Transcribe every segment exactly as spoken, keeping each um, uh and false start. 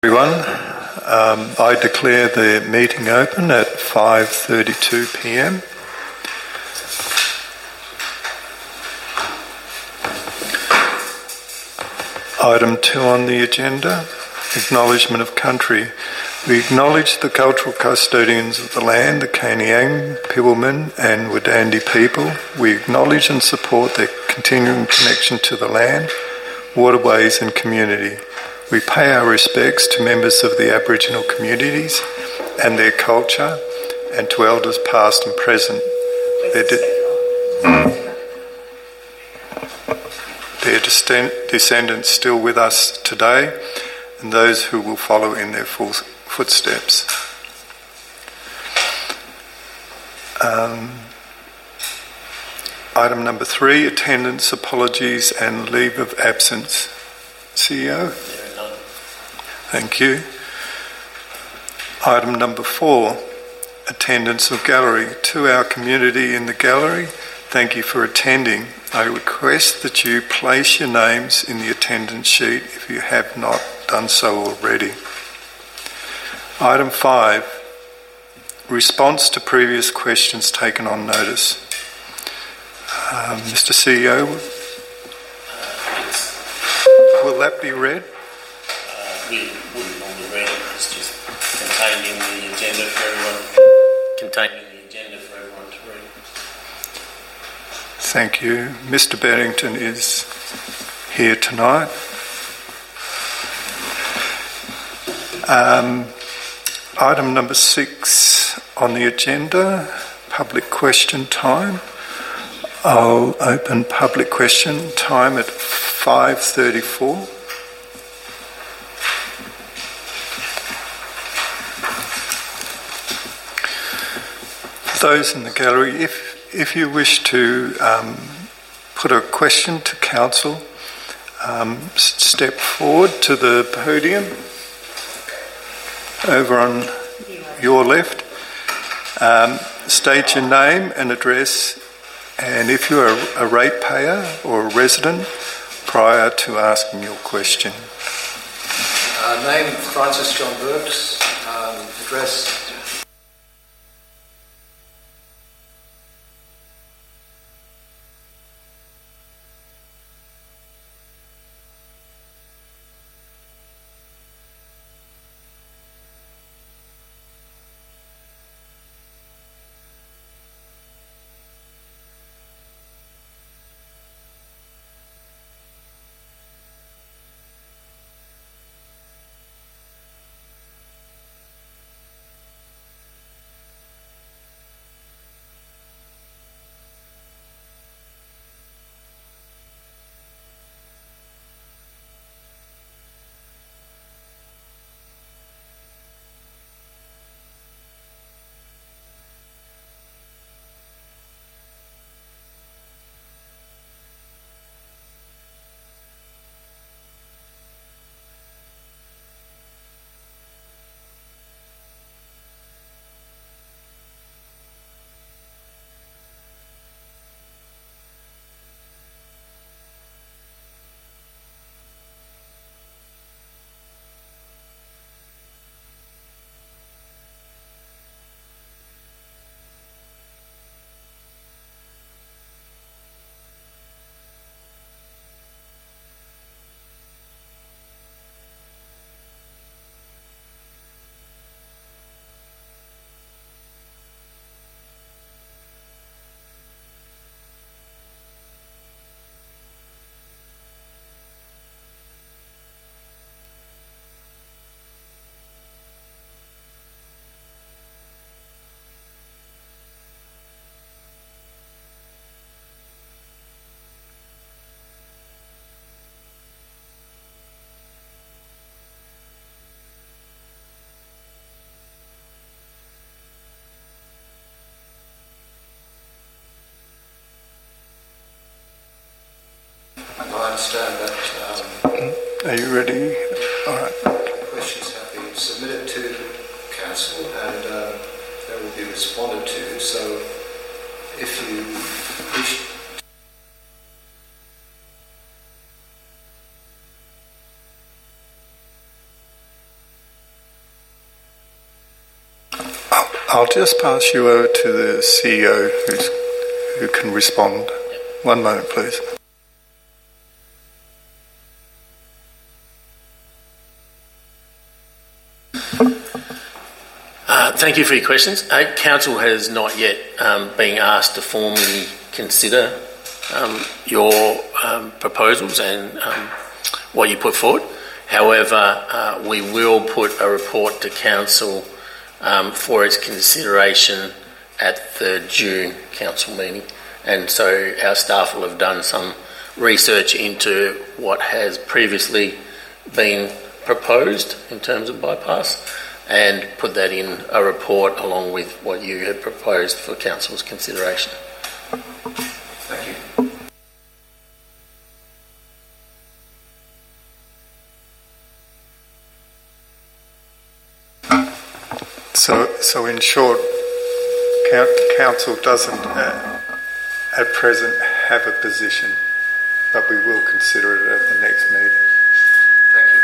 Everyone, um, I declare the meeting open at five thirty-two p m Item two on the agenda, acknowledgement of country. We acknowledge the cultural custodians of the land, the Kaniang, Pibbulmun and Wadandi people. We acknowledge and support their continuing connection to the land, waterways and community. We pay our respects to members of the Aboriginal communities and their culture, and to elders past and present. Their, de- their descendants still with us today, and those who will follow in their footsteps. Um, item number three, attendance, apologies and leave of absence. C E O? Thank you. Item number four, attendance of gallery. To our community in the gallery, thank you for attending. I request that you place your names in the attendance sheet if you have not done so already. Item five, response to previous questions taken on notice. Um, Mister C E O, will that be read? We wouldn't normally read it, it's just contained in the agenda for everyone, contained in the agenda for everyone to read. Thank you. Mister Beddington is here tonight. Um, item number six on the agenda, public question time. I'll open public question time at five thirty-four. Those in the gallery, if if you wish to um, put a question to council, um, step forward to the podium over on your left. Um, state your name and address, and if you're a, a ratepayer or a resident, prior to asking your question. Uh, name Francis John Burks. Um, address. I understand that. Um, Are you ready? All right. Questions have been submitted to council and uh, they will be responded to. So, if you wish. I'll just pass you over to the C E O who's, who can respond. One moment, please. Uh, thank you for your questions. Uh, Council has not yet um, been asked to formally consider um, your um, proposals and um, what you put forward. However, uh, we will put a report to Council um, for its consideration at the June Council meeting. And so our staff will have done some research into what has previously been proposed in terms of bypass and put that in a report along with what you had proposed for Council's consideration. Thank you. So, so in short, Council doesn't uh, at present have a position, but we will consider it at the next meeting. Thank you.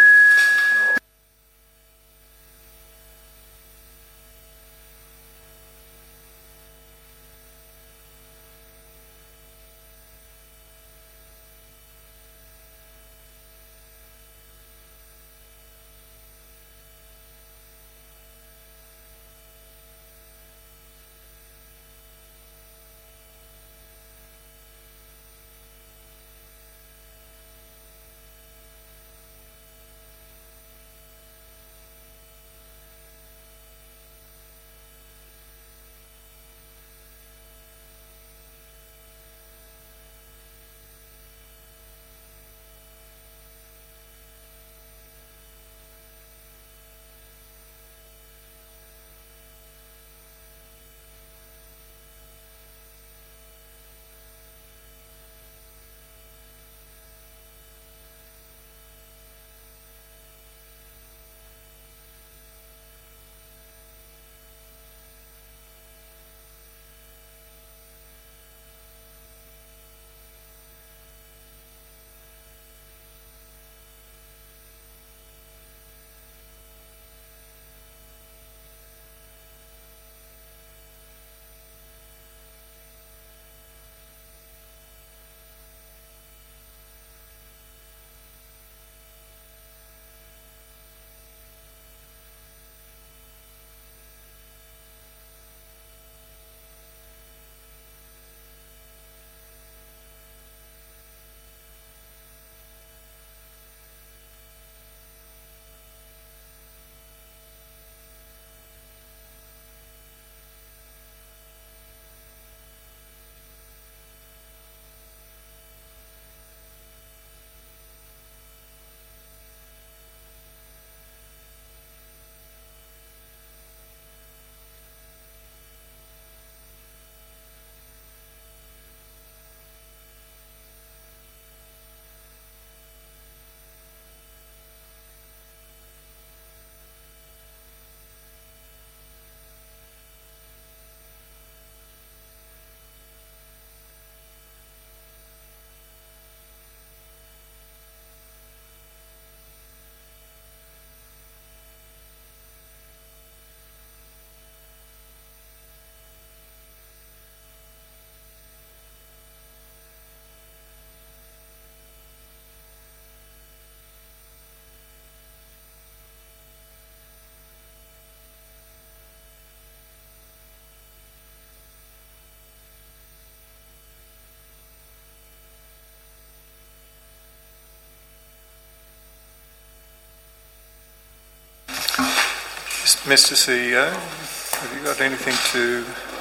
Mister C E O, have you got anything to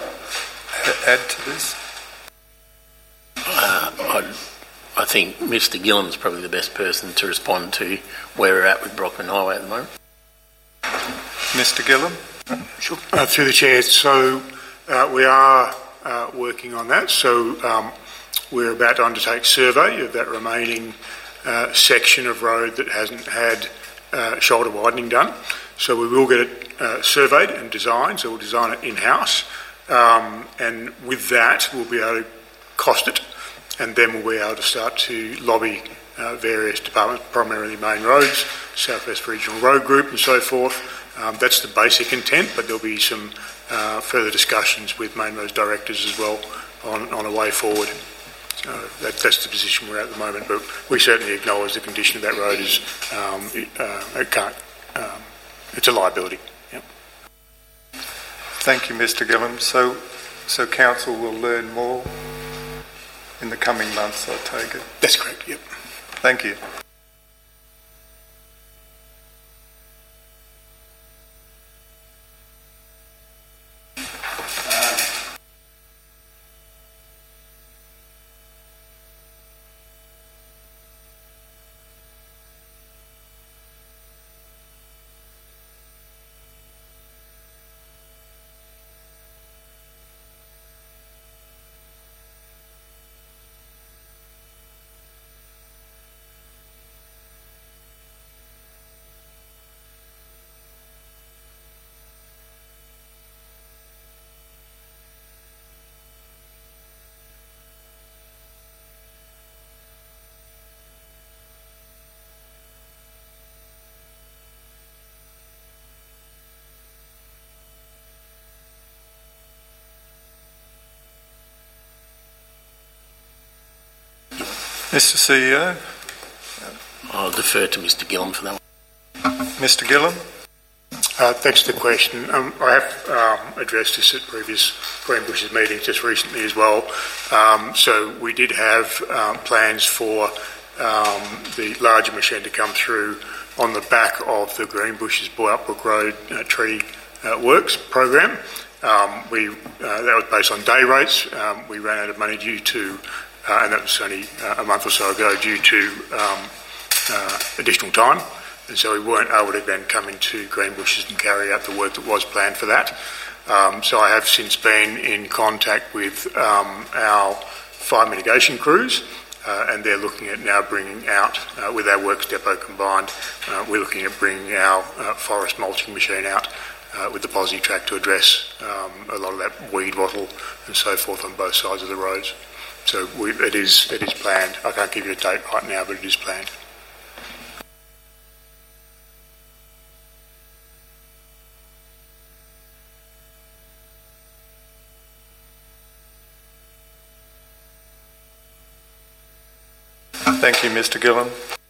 add to this? Uh, I, I think Mister Gillam is probably the best person to respond to where we're at with Brockman Highway at the moment. Mister Gillam? Sure. Uh, through the chair, so uh, we are uh, working on that. So um, we're about to undertake survey of that remaining uh, section of road that hasn't had uh, shoulder widening done. So we will get it uh, surveyed and designed, so we'll design it in-house, um, and with that we'll be able to cost it, and then we'll be able to start to lobby uh, various departments, primarily main roads, South West Regional Road Group and so forth, Um, that's the basic intent, but there'll be some uh, further discussions with Main Roads directors as well on, on a way forward. So that, that's the position we're at the moment, but we certainly acknowledge the condition of that road is um, it, uh, it can't, um, it's a liability. Yep. Thank you, Mister Gillum. So, so council will learn more in the coming months, I take it? That's correct, yep. Thank you. Mister C E O? I'll defer to Mister Gillum for that one. Mister Gillum? Uh, thanks for the question. Um, I have um, addressed this at previous Greenbushes meetings just recently as well. Um, so we did have um, plans for um, the larger machine to come through on the back of the Greenbushes Boyup Road uh, tree uh, works program. Um, we uh, that was based on day rates. Um, we ran out of money due to, uh, and that was only uh, a month or so ago, due to um, uh, additional time. And so we weren't able to then come into Greenbushes and carry out the work that was planned for that. Um, so I have since been in contact with um, our fire mitigation crews, uh, and they're looking at now bringing out, uh, with our works depot combined, uh, we're looking at bringing our uh, forest mulching machine out uh, with the Posi track to address um, a lot of that weed wattle and so forth on both sides of the roads. So we, it is it is planned. I can't give you a date right now, but it is planned. Thank you, Mister Gillum.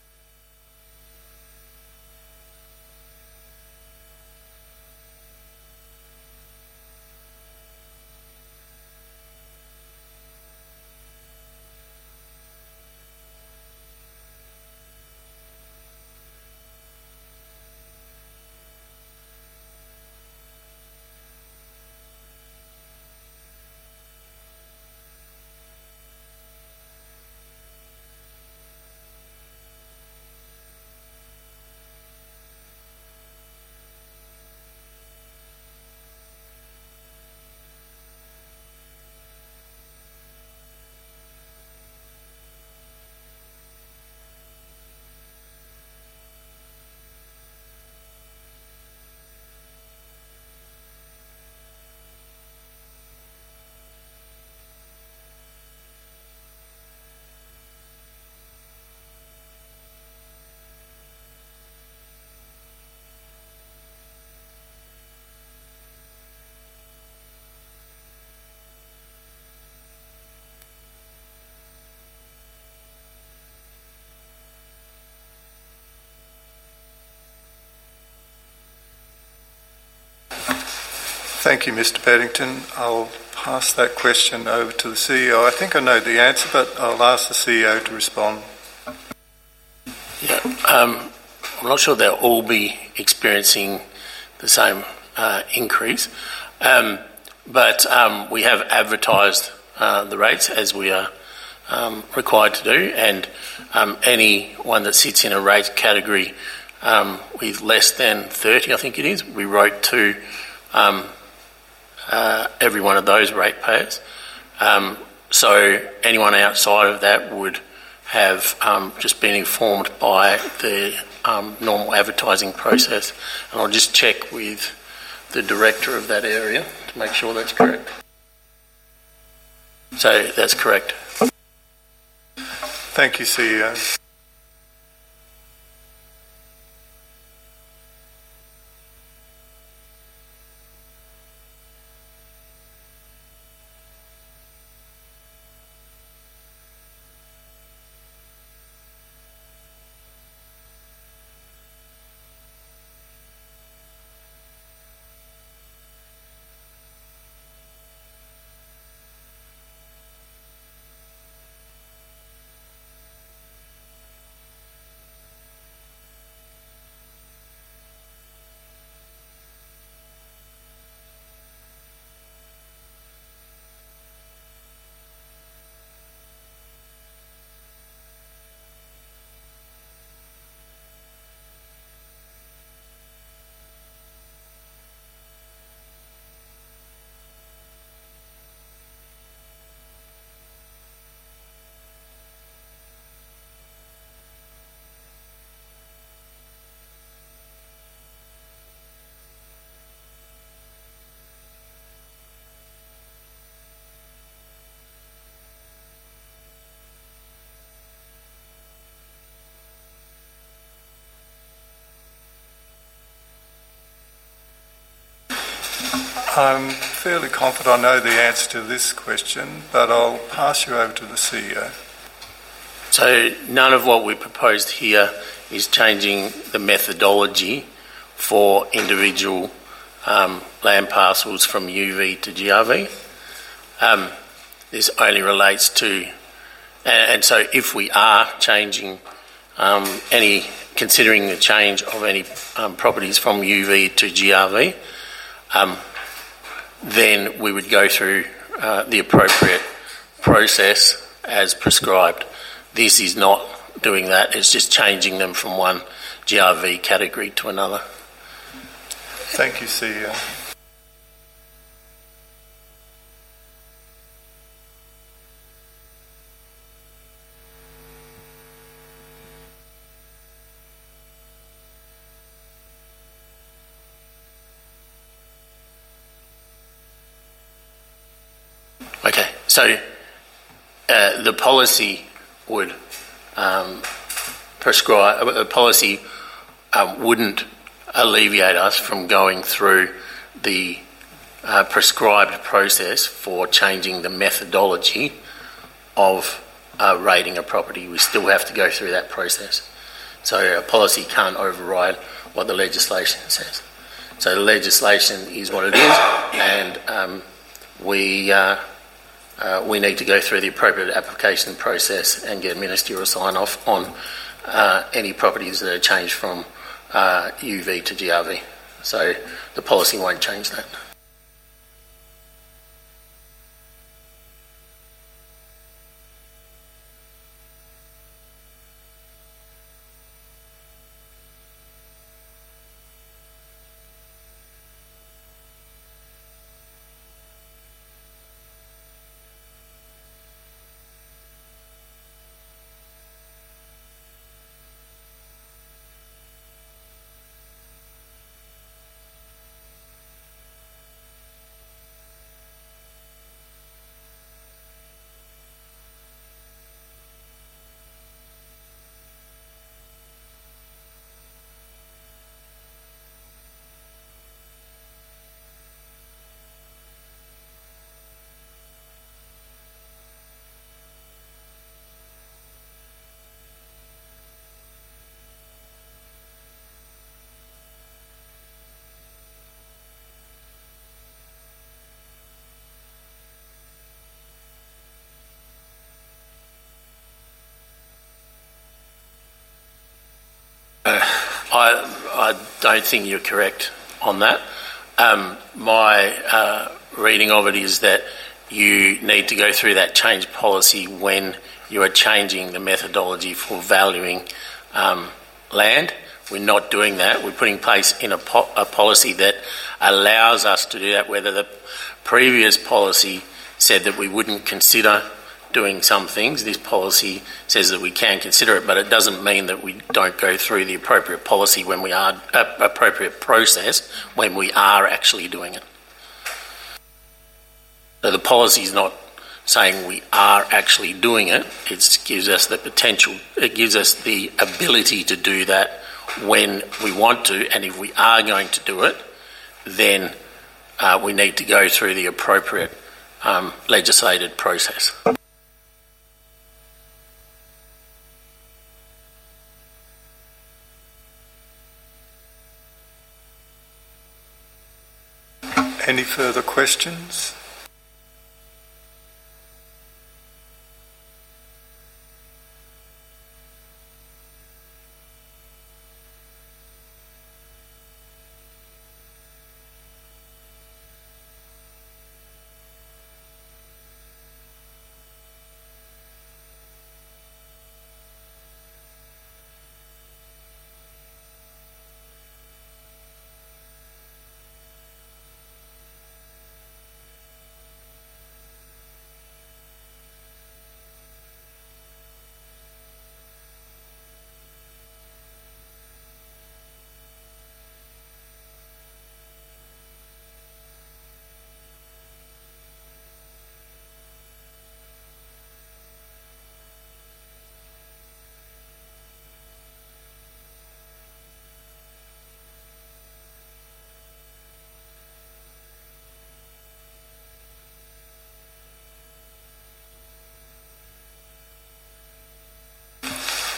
Thank you, Mister Paddington. I'll pass that question over to the C E O. I think I know the answer, but I'll ask the C E O to respond. Yeah, um, I'm not sure they'll all be experiencing the same uh, increase, um, but um, we have advertised uh, the rates as we are um, required to do, and um, anyone that sits in a rate category um, with less than thirty, I think it is, we wrote to um, uh, every one of those ratepayers. Um, so anyone outside of that would have um, just been informed by the um, normal advertising process. And I'll just check with the director of that area to make sure that's correct. So that's correct. Thank you, C E O. I'm fairly confident I know the answer to this question, but I'll pass you over to the C E O. So none of what we proposed here is changing the methodology for individual um, land parcels from U V to G R V. Um, this only relates to, and, and so if we are changing um, any, considering the change of any um, properties from U V to G R V, um, then we would go through uh, the appropriate process as prescribed. This is not doing that, it's just changing them from one G R V category to another. Thank you, C E O. Okay, so uh, the policy would um, prescribe, a policy um, wouldn't alleviate us from going through the uh, prescribed process for changing the methodology of uh, rating a property. We still have to go through that process. So a policy can't override what the legislation says. So the legislation is what it is, and um, we uh, uh, we need to go through the appropriate application process and get ministerial sign-off on uh, any properties that are changed from uh, U V to G R V. So the policy won't change that. Uh, I, I don't think you're correct on that. Um, my uh, reading of it is that you need to go through that change policy when you are changing the methodology for valuing um, land. We're not doing that. We're putting in place in a, po- a policy that allows us to do that, whether the previous policy said that we wouldn't consider doing some things. This policy says that we can consider it, but it doesn't mean that we don't go through the appropriate policy when we are, uh, appropriate process when we are actually doing it. So the policy is not saying we are actually doing it. It gives us the potential, it gives us the ability to do that when we want to, and if we are going to do it, then uh, we need to go through the appropriate um, legislated process. Any further questions?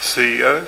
C E O.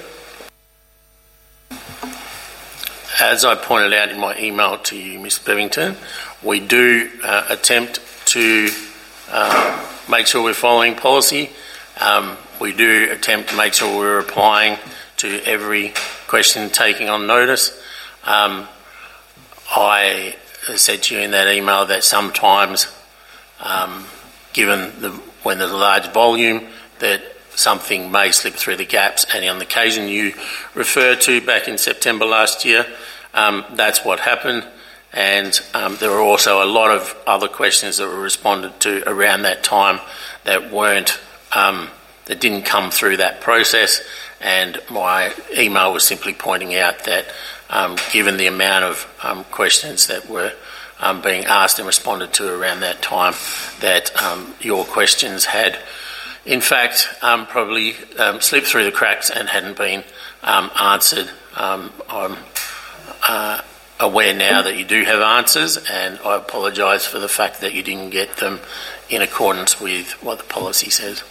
As I pointed out in my email to you, Mister Bevington, we do uh, attempt to uh, make sure we're following policy. Um, we do attempt to make sure we're replying to every question taking on notice. Um, I said to you in that email that sometimes, um, given the, when there's a large volume, that something may slip through the gaps, and on the occasion you referred to back in September last year, um, that's what happened. And um, there were also a lot of other questions that were responded to around that time that weren't, um, that didn't come through that process. And my email was simply pointing out that um, given the amount of um, questions that were um, being asked and responded to around that time, that um, your questions had, in fact, um, probably um, slipped through the cracks and hadn't been um, answered. Um, I'm uh, aware now that you do have answers, and I apologise for the fact that you didn't get them in accordance with what the policy says.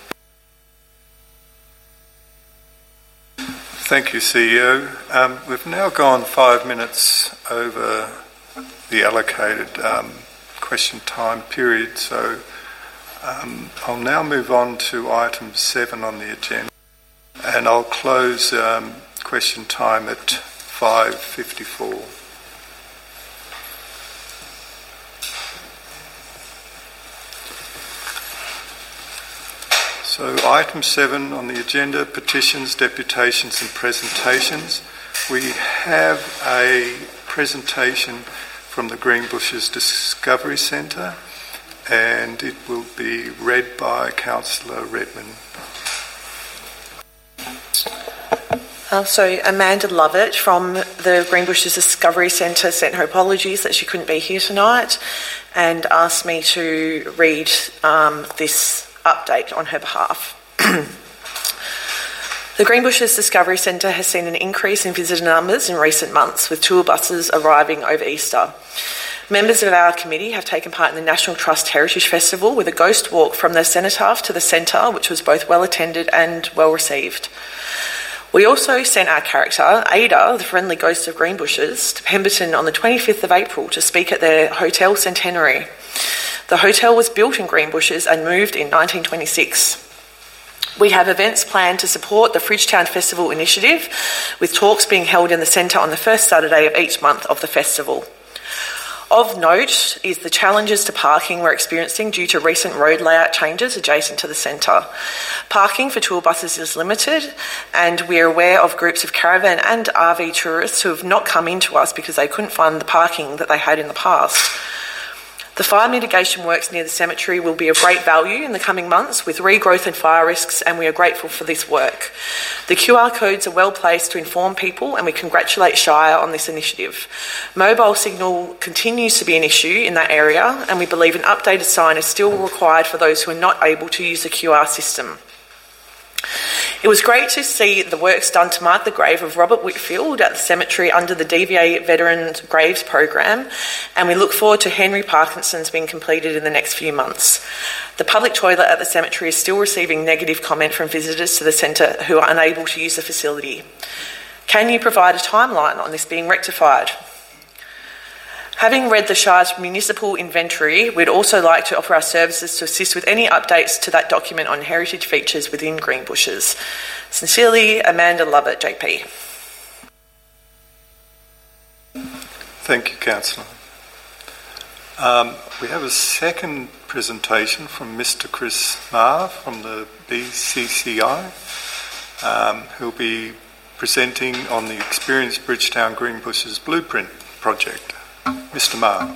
Thank you, C E O. Um, we've now gone five minutes over the allocated um, question time period, so um, I'll now move on to item seven on the agenda, and I'll close um, question time at five fifty-four. So item seven on the agenda, petitions, deputations and presentations. We have a presentation from the Greenbushes Discovery Centre, and it will be read by Councillor Redman. Uh, so Amanda Lovett from the Greenbushes Discovery Centre sent her apologies that she couldn't be here tonight and asked me to read um, this update on her behalf. The Greenbushes Discovery Centre has seen an increase in visitor numbers in recent months, with tour buses arriving over Easter. Members of our committee have taken part in the National Trust Heritage Festival with a ghost walk from the cenotaph to the centre, which was both well attended and well received. We also sent our character, Ada, the friendly ghost of Greenbushes, to Pemberton on the twenty-fifth of April to speak at their hotel centenary. The hotel was built in Greenbushes and moved in nineteen twenty-six. We have events planned to support the Fridgetown Festival initiative, with talks being held in the centre on the first Saturday of each month of the festival. Of note is the challenges to parking we're experiencing due to recent road layout changes adjacent to the centre. Parking for tour buses is limited, and we're aware of groups of caravan and R V tourists who have not come into us because they couldn't find the parking that they had in the past. The fire mitigation works near the cemetery will be of great value in the coming months with regrowth and fire risks, and we are grateful for this work. The Q R codes are well placed to inform people, and we congratulate Shire on this initiative. Mobile signal continues to be an issue in that area, and we believe an updated sign is still required for those who are not able to use the Q R system. It was great to see the works done to mark the grave of Robert Whitfield at the cemetery under the D V A Veterans Graves Program, and we look forward to Henry Parkinson's being completed in the next few months. The public toilet at the cemetery is still receiving negative comment from visitors to the centre who are unable to use the facility. Can you provide a timeline on this being rectified? Having read the Shire's municipal inventory, we'd also like to offer our services to assist with any updates to that document on heritage features within Greenbushes. Sincerely, Amanda Lovett, J P. Thank you, Councillor. Um, we have a second presentation from Mister Chris Marr from the B C C I, um, who'll be presenting on the Experience Bridgetown Greenbushes Blueprint project. Mister Marr.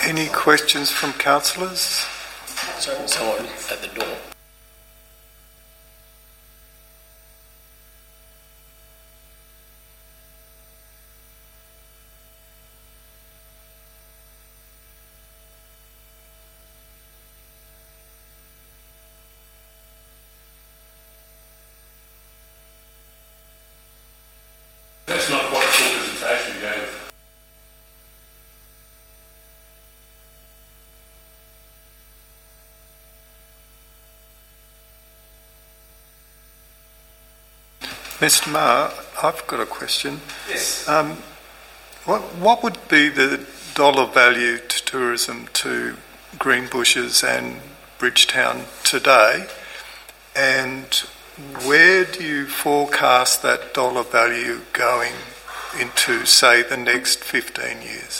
Any questions from councillors? So, someone at the door. That's not quite the full presentation you gave. Mister Maher, I've got a question. Yes. Um, what, what would be the dollar value to tourism to Greenbushes and Bridgetown today, and where do you forecast that dollar value going into, say, the next fifteen years?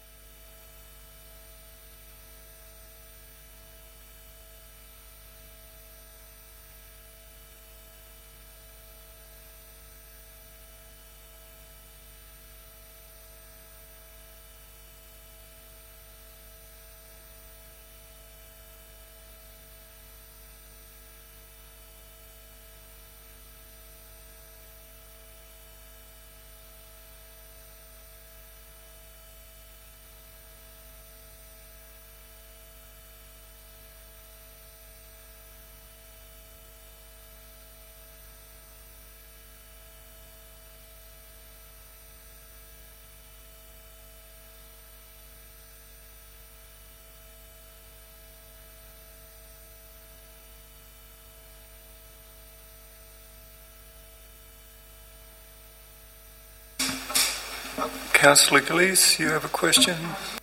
Councillor Gillies, you have a question?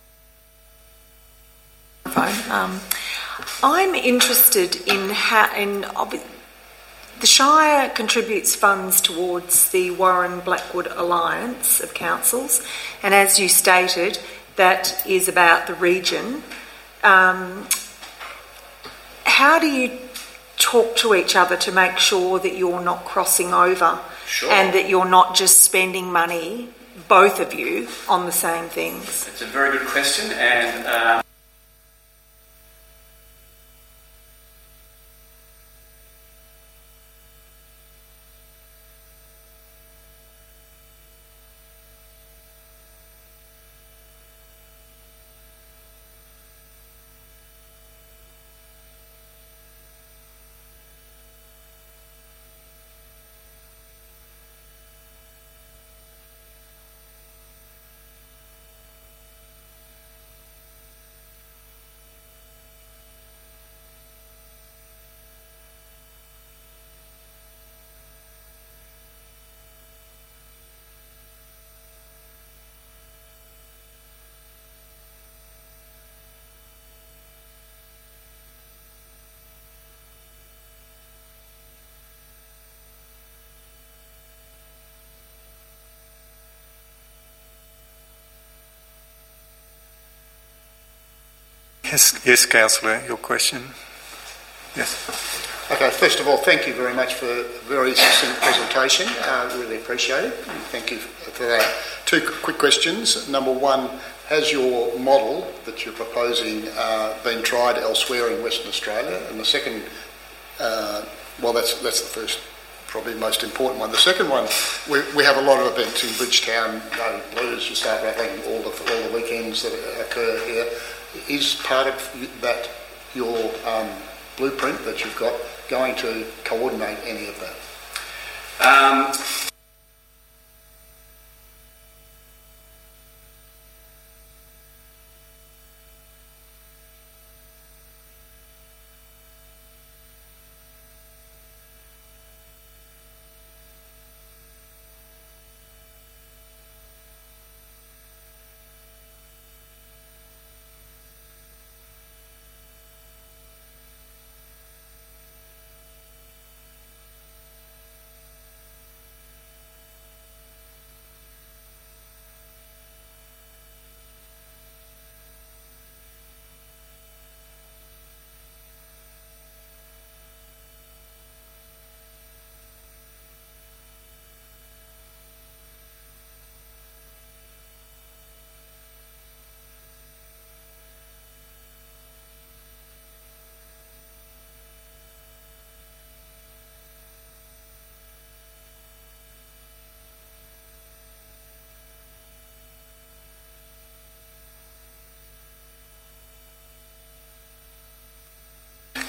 Um, I'm interested in how in, the Shire contributes funds towards the Warren Blackwood Alliance of Councils, and as you stated, that is about the region. Um, how do you talk to each other to make sure that you're not crossing over? Sure. And that you're not just spending money, both of you, on the same things? It's a very good question, and uh Yes, yes, Councillor, your question. Yes. Okay, first of all, thank you very much for a very succinct presentation. I uh, really appreciate it. Thank you for that. Two quick questions. Number one, has your model that you're proposing uh, been tried elsewhere in Western Australia? And the second, uh, well, that's that's the first, probably most important one. The second one, we, we have a lot of events in Bridgetown, no blues, you start rattling all the, all the weekends that occur here. Is part of that your um, blueprint that you've got going to coordinate any of that? Um,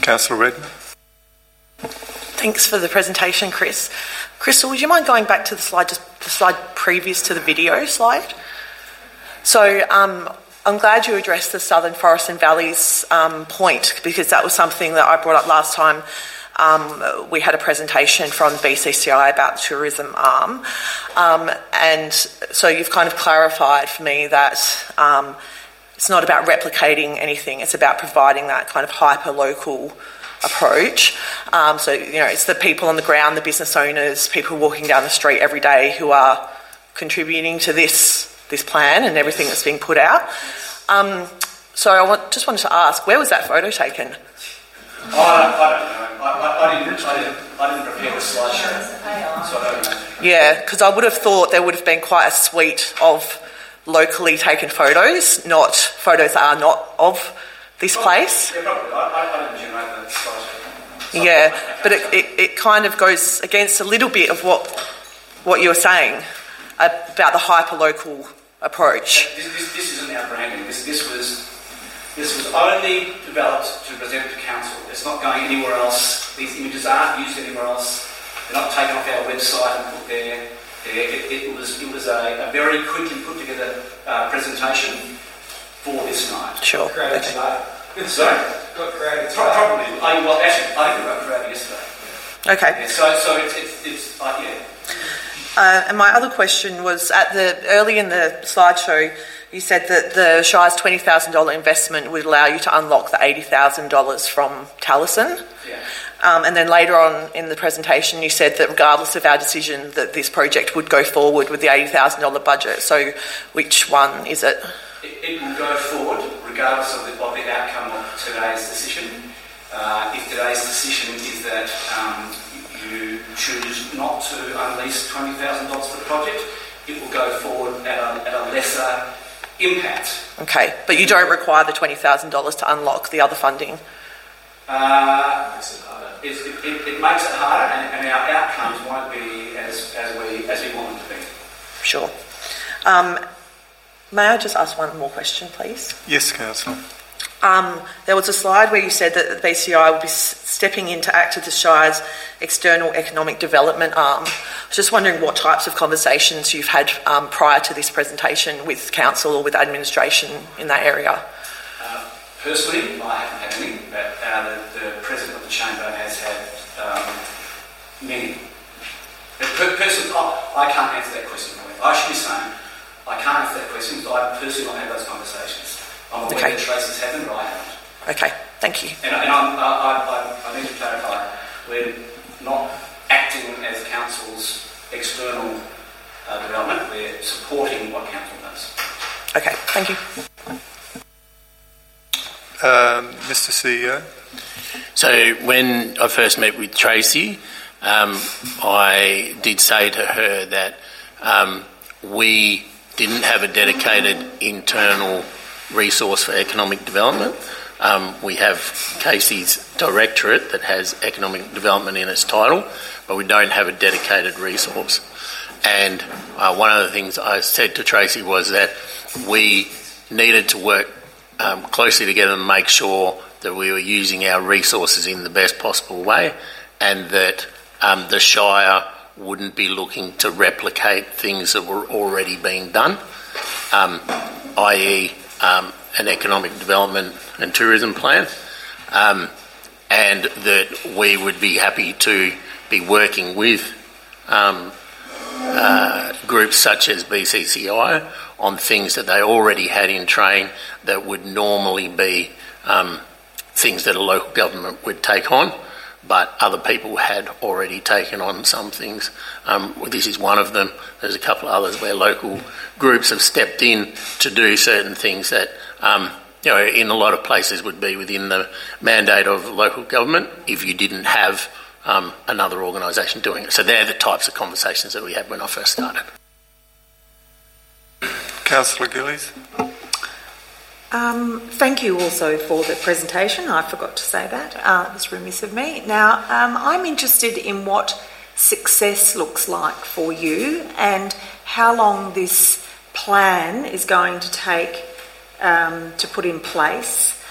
Councillor Redman. Thanks for the presentation, Chris. Crystal, would you mind going back to the slide, just the slide previous to the video slide? So um, I'm glad you addressed the Southern Forests and Valleys um, point, because that was something that I brought up last time. Um, we had a presentation from the B C C I about the tourism arm, um, and so you've kind of clarified for me that um, it's not about replicating anything, it's about providing that kind of hyper-local approach. Um, so, you know, it's the people on the ground, the business owners, people walking down the street every day who are contributing to this this plan and everything that's being put out. Um, so I want, just wanted to ask, where was that photo taken? Oh, I, I don't know. I, I, I, didn't, I, didn't, I didn't prepare the slideshow, so I don't know. Yeah, because I would have thought there would have been quite a suite of locally taken photos, not photos that are not of this place. Yeah, probably. I, I, I didn't generate the slideshow. Yeah, but it, it, it kind of goes against a little bit of what what you were saying about the hyper-local approach. This, this, this isn't our branding. This, this was this was only developed to present to council. It's not going anywhere else. These images aren't used anywhere else. They're not taken off our website and put there. It, it was it was a, a very quickly put together uh, presentation for this night. Sure. Created Okay. today. Sorry. Got created today. Probably. I, well, actually, I think we got created yesterday. Okay. Yeah, so so it's it's, it's uh, yeah. Uh, and my other question was, at the early in the slideshow, you said that the Shire's twenty thousand dollars investment would allow you to unlock the eighty thousand dollars from Taliesin. Yeah. Um, and then later on in the presentation, you said that regardless of our decision, that this project would go forward with the eighty thousand dollars budget. So which one is it? It, it will go forward regardless of the, of the outcome of today's decision. Uh, if today's decision is that um, you choose not to unleash twenty thousand dollars for the project, it will go forward at a, at a lesser impact. Okay, but you don't require the twenty thousand dollars to unlock the other funding? Uh, it, it, it, it makes it harder, and, and our outcomes won't be as, as, we, as we want them to be. Sure. Um, may I just ask one more question, please? Yes, Councillor. Um, there was a slide where you said that the B C I will be s- stepping in to act as the Shire's external economic development arm. I was just wondering what types of conversations you've had um, prior to this presentation with council or with administration in that area. Uh, personally, I haven't had any, but uh, the, the President of the Chamber has had um, many. But per- personally, I, I can't answer that question for you. I should be saying I can't answer that question, but I personally not had those conversations. I'm aware Okay. that Tracy's had them, but I haven't. Okay, thank you. And, and I'm, I, I, I need to clarify, we're not acting as council's external uh, development, we're supporting what council does. Okay, thank you. Um, Mister C E O. So when I first met with Tracy, um, I did say to her that um, we didn't have a dedicated internal resource for economic development. Um, we have Casey's directorate that has economic development in its title, but we don't have a dedicated resource. And uh, one of the things I said to Tracy was that we needed to work um, closely together and make sure that we were using our resources in the best possible way, and that um, the Shire wouldn't be looking to replicate things that were already being done, um, that is um, an economic development and tourism plan, um, and that we would be happy to be working with um, uh, groups such as B C C I on things that they already had in train that would normally be um, things that a local government would take on, but other people had already taken on some things. Um, this is one of them. There's a couple of others where local groups have stepped in to do certain things that, um, you know, in a lot of places would be within the mandate of local government if you didn't have um, another organisation doing it. So they're the types of conversations that we had when I first started. Councillor Gillies. Um, thank you also for the presentation. I forgot to say that. Uh, it was remiss of me. Now, um, I'm interested in what success looks like for you and how long this plan is going to take um, to put in place,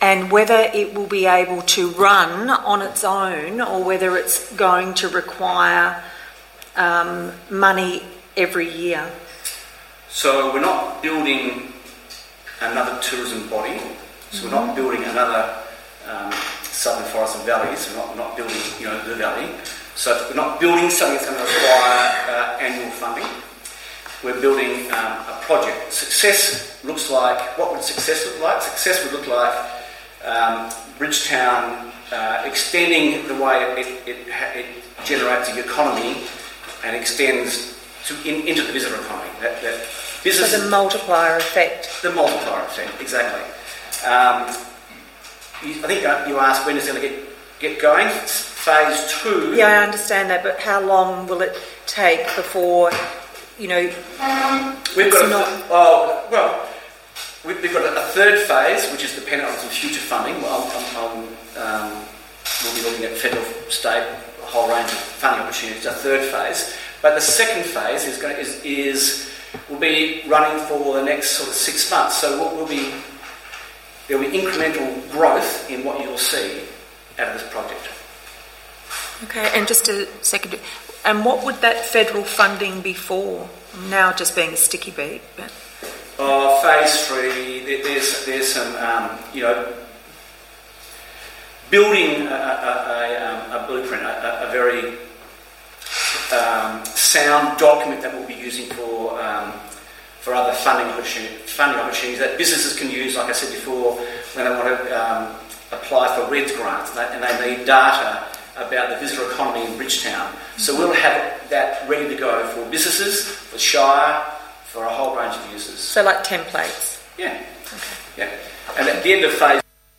and whether it will be able to run on its own or whether it's going to require um, money every year. So we're not building another tourism body, so mm-hmm. we're not building another um, Southern Forests and Valleys, we're not, we're not building, you know, the valley. So we're not building something that's going to require uh, annual funding. We're building um, a project. Success looks like, what would success look like? Success would look like um, Bridgetown uh, extending the way it, it, it generates the economy and extends to, in, into the visitor economy. That, that business so the multiplier effect. The multiplier effect, exactly. Um, you, I think you asked when it's going to get, get going. Phase two... Yeah, I understand that, but how long will it take before, you know... We've got a... not... Th- oh, well, we've, we've got a, a third phase, which is dependent on some future funding. Well, I'm, I'm, um, we'll be looking at federal, state, a whole range of funding opportunities. A third phase. But the second phase is going to, is, is will be running for the next sort of six months. So what will be... There will be incremental growth in what you'll see out of this project. Okay, and just a second, and what would that federal funding be for? Now just being a sticky beat, but... Oh, phase three, there, there's there's some, um, you know, building a, a, a, a blueprint, a, a very um, sound document that we'll be using for um, for other funding opportunities, funding opportunities that businesses can use, like I said before, when they want to um, apply for REDS grants and they, and they need data about the visitor economy in Bridgetown. So we'll have that ready to go for businesses, for Shire, for a whole range of users. So like templates? Yeah. Okay. Yeah. And at the end of phase...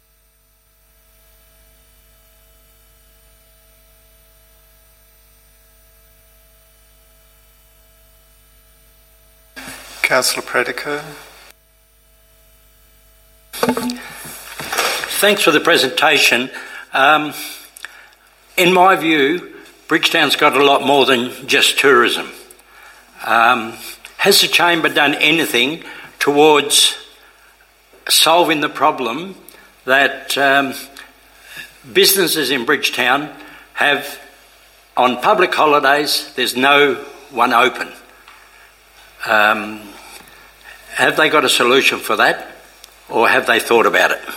Councillor Prediker. Thanks for the presentation. Um, in my view, Bridgetown's got a lot more than just tourism. Um, has the Chamber done anything towards solving the problem that um, businesses in Bridgetown have, on public holidays, there's no one open? Um, have they got a solution for that, or have they thought about it?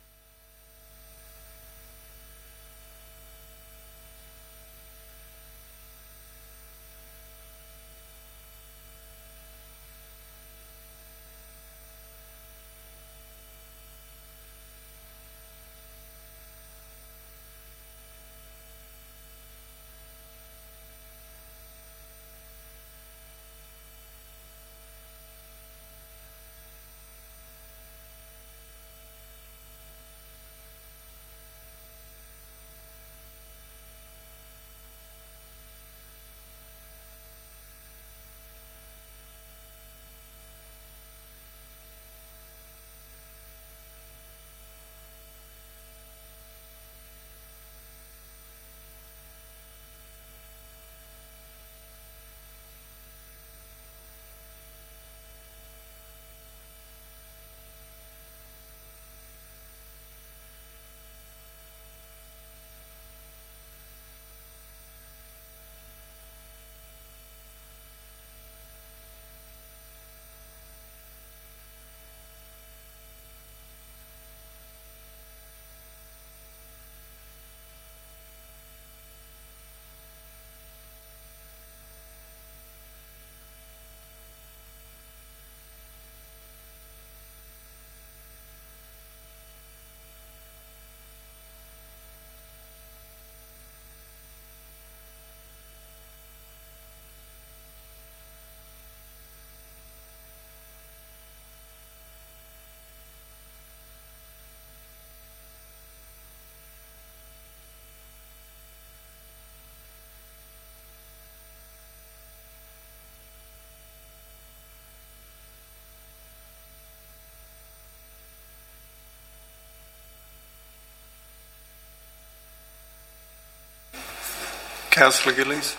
Councillor Gillies.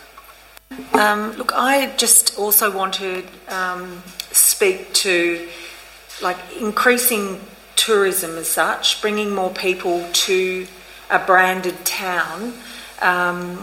Um, look, I just also want to um, speak to like increasing tourism as such, bringing more people to a branded town, um,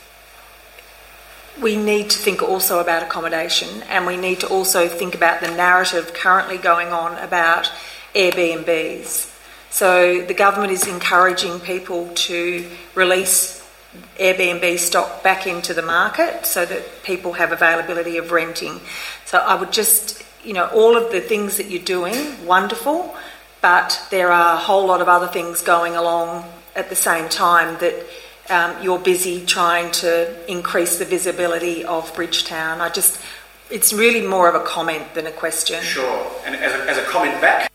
we need to think also about accommodation, and we need to also think about the narrative currently going on about Airbnbs. So the government is encouraging people to release Airbnb stock back into the market so that people have availability of renting. So I would just, you know, all of the things that you're doing, wonderful, but there are a whole lot of other things going along at the same time that um, you're busy trying to increase the visibility of Bridgetown. I just, it's really more of a comment than a question. Sure. And as a, as a comment back,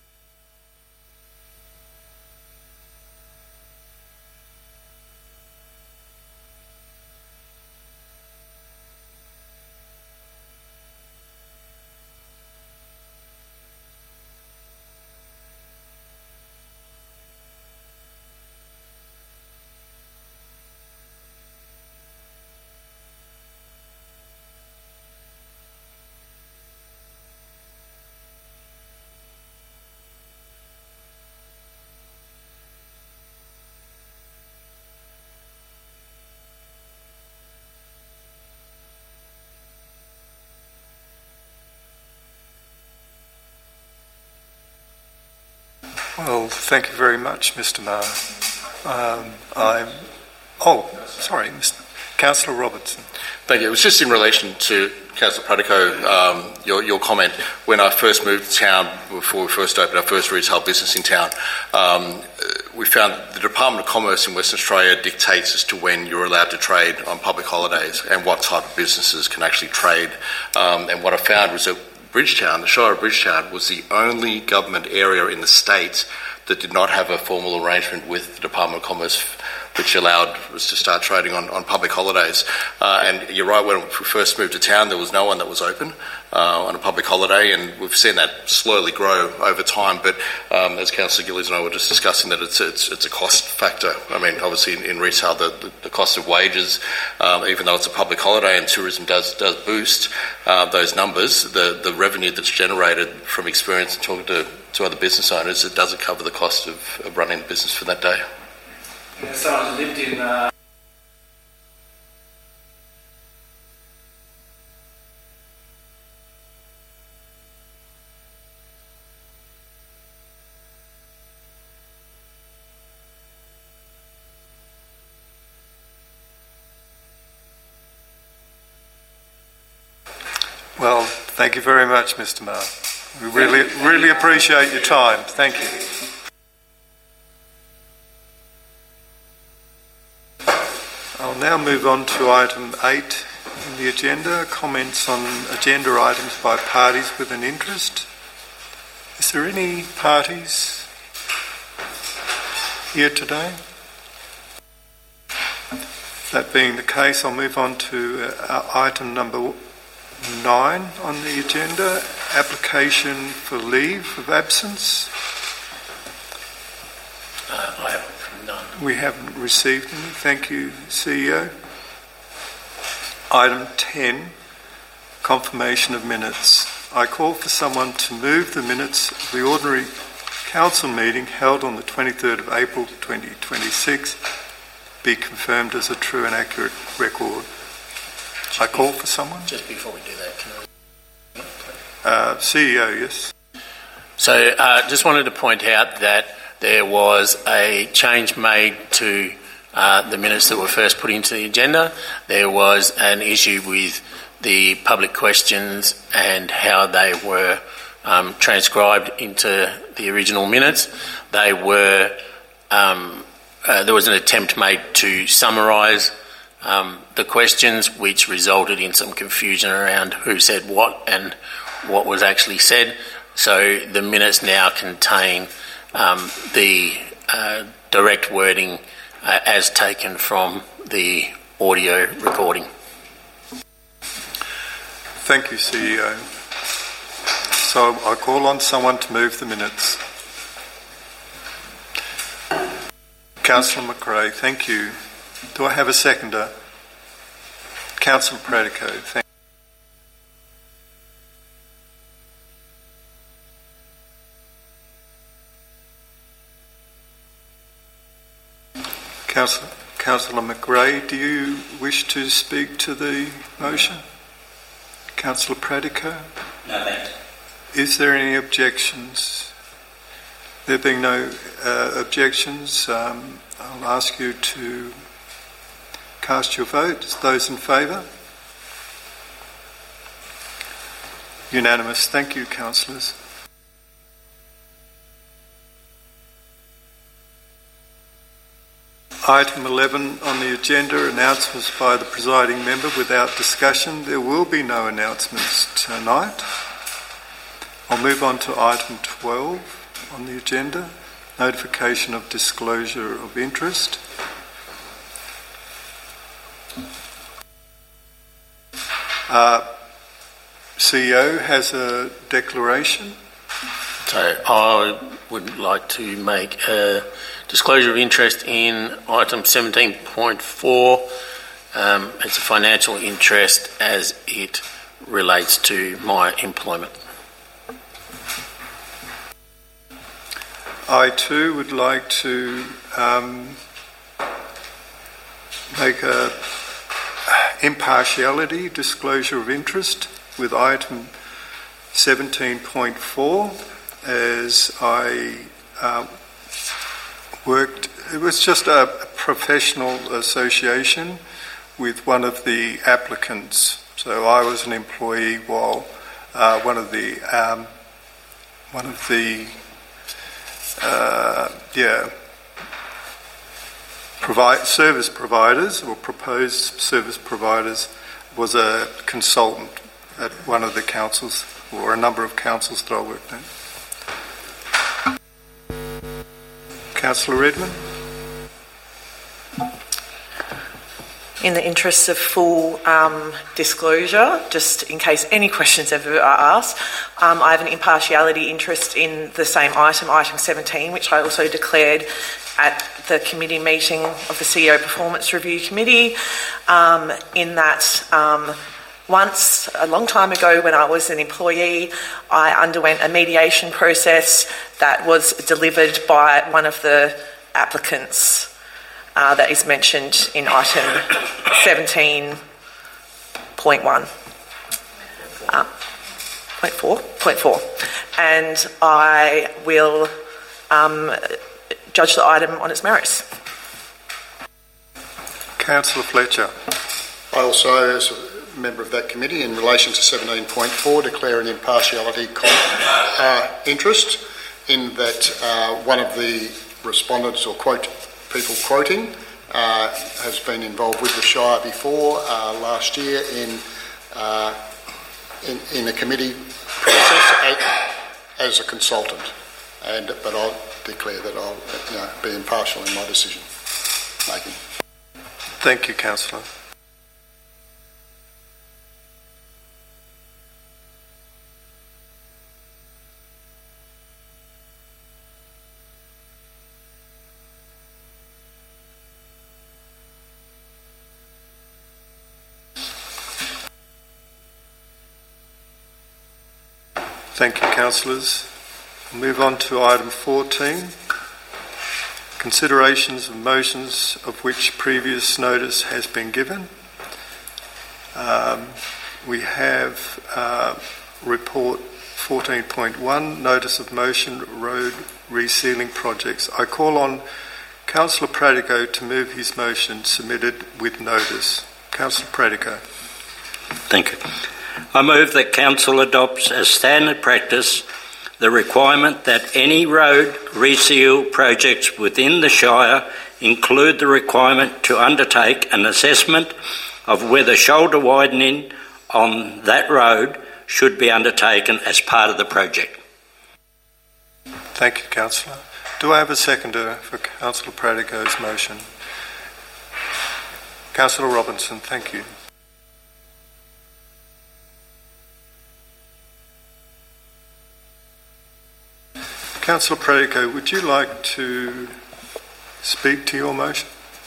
Well, thank you very much, Mister Maher. Um, I'm. Oh, sorry, Mister Councillor Robertson. Thank you. It was just in relation to Councillor Pratico, um, your, your comment. When I first moved to town, before we first opened our first retail business in town, um, we found the Department of Commerce in Western Australia dictates as to when you're allowed to trade on public holidays and what type of businesses can actually trade. Um, and what I found was that Bridgetown, the Shire of Bridgetown, was the only government area in the state that did not have a formal arrangement with the Department of Commerce which allowed us to start trading on, on public holidays. Uh, and you're right, when we first moved to town, there was no one that was open uh, on a public holiday, and we've seen that slowly grow over time. But um, as Councillor Gillies and I were just discussing, that it's it's, it's a cost factor. I mean, obviously in, in retail, the, the, the cost of wages, um, even though it's a public holiday and tourism does does boost uh, those numbers, the, the revenue that's generated from experience and talking to, to other business owners, it doesn't cover the cost of, of running the business for that day. as someone who lived in uh, Well, thank you very much, Mister Maher. We really, really appreciate your time. Thank you. I'll now move on to item eight in the agenda, comments on agenda items by parties with an interest. Is there any parties here today? That being the case, I'll move on to uh, item number nine on the agenda, application for leave of absence. Uh, I have none. We haven't received any. Thank you, C E O. Item ten, confirmation of minutes. I call for someone to move the minutes of the ordinary council meeting held on the twenty-third of April twenty twenty-six be confirmed as a true and accurate record. I call for someone. Just before we do that, can I? Uh, C E O, yes. So I uh, just wanted to point out that there was a change made to uh, the minutes that were first put into the agenda. There was an issue with the public questions and how they were um, transcribed into the original minutes. They were, um, uh, there was an attempt made to summarise um, the questions, which resulted in some confusion around who said what and what was actually said. So the minutes now contain um, the uh, direct wording uh, as taken from the audio recording. Thank you, C E O. So I call on someone to move the minutes. Councillor McRae, thank you. Do I have a seconder? Councillor Pratico, thank you. Councillor, Councillor McRae, do you wish to speak to the motion? Councillor Pradico? No, thanks. Is there any objections? There being no uh, objections, um, I'll ask you to cast your vote. Those in favour? Unanimous. Thank you, councillors. Item eleven on the agenda, announcements by the presiding member without discussion. There will be no announcements tonight. I'll move on to item twelve on the agenda, notification of disclosure of interest. Uh, C E O has a declaration. So I would like to make a disclosure of interest in item seventeen point four. Um, it's a financial interest as it relates to my employment. I too would like to um, make a impartiality disclosure of interest with item seventeen point four, as I uh, worked, it was just a professional association with one of the applicants. So I was an employee while uh, one of the um, one of the uh, yeah provide service providers or proposed service providers was a consultant at one of the councils or a number of councils that I worked in. Councillor Redmond. In the interests of full um, disclosure, just in case any questions ever are asked, um, I have an impartiality interest in the same item, item seventeen, which I also declared at the committee meeting of the C E O Performance Review Committee, um, in that um, once, a long time ago when I was an employee, I underwent a mediation process that was delivered by one of the applicants uh, that is mentioned in item seventeen point one. Uh, point four? Point four. And I will um, judge the item on its merits. Councillor Fletcher. I also, as a member of that committee, in relation to seventeen point four, declare an impartiality con- uh, interest in that uh, one of the respondents or quote people quoting uh, has been involved with the Shire before uh, last year in, uh, in in a committee process as, as a consultant, and but I'll declare that I'll you know, be impartial in my decision making. Thank you, Councillor. Thank you, councillors. We'll move on to item fourteen. Considerations of motions of which previous notice has been given. Um, we have uh, report fourteen point one, notice of motion, road resealing projects. I call on Councillor Pradico to move his motion submitted with notice. Councillor Pradico. Thank you. I move that Council adopts as standard practice the requirement that any road reseal projects within the Shire include the requirement to undertake an assessment of whether shoulder widening on that road should be undertaken as part of the project. Thank you, Councillor. Do I have a seconder for Councillor Pradico's motion? Councillor Robinson, thank you. Councillor Pradico, would you like to speak to your motion?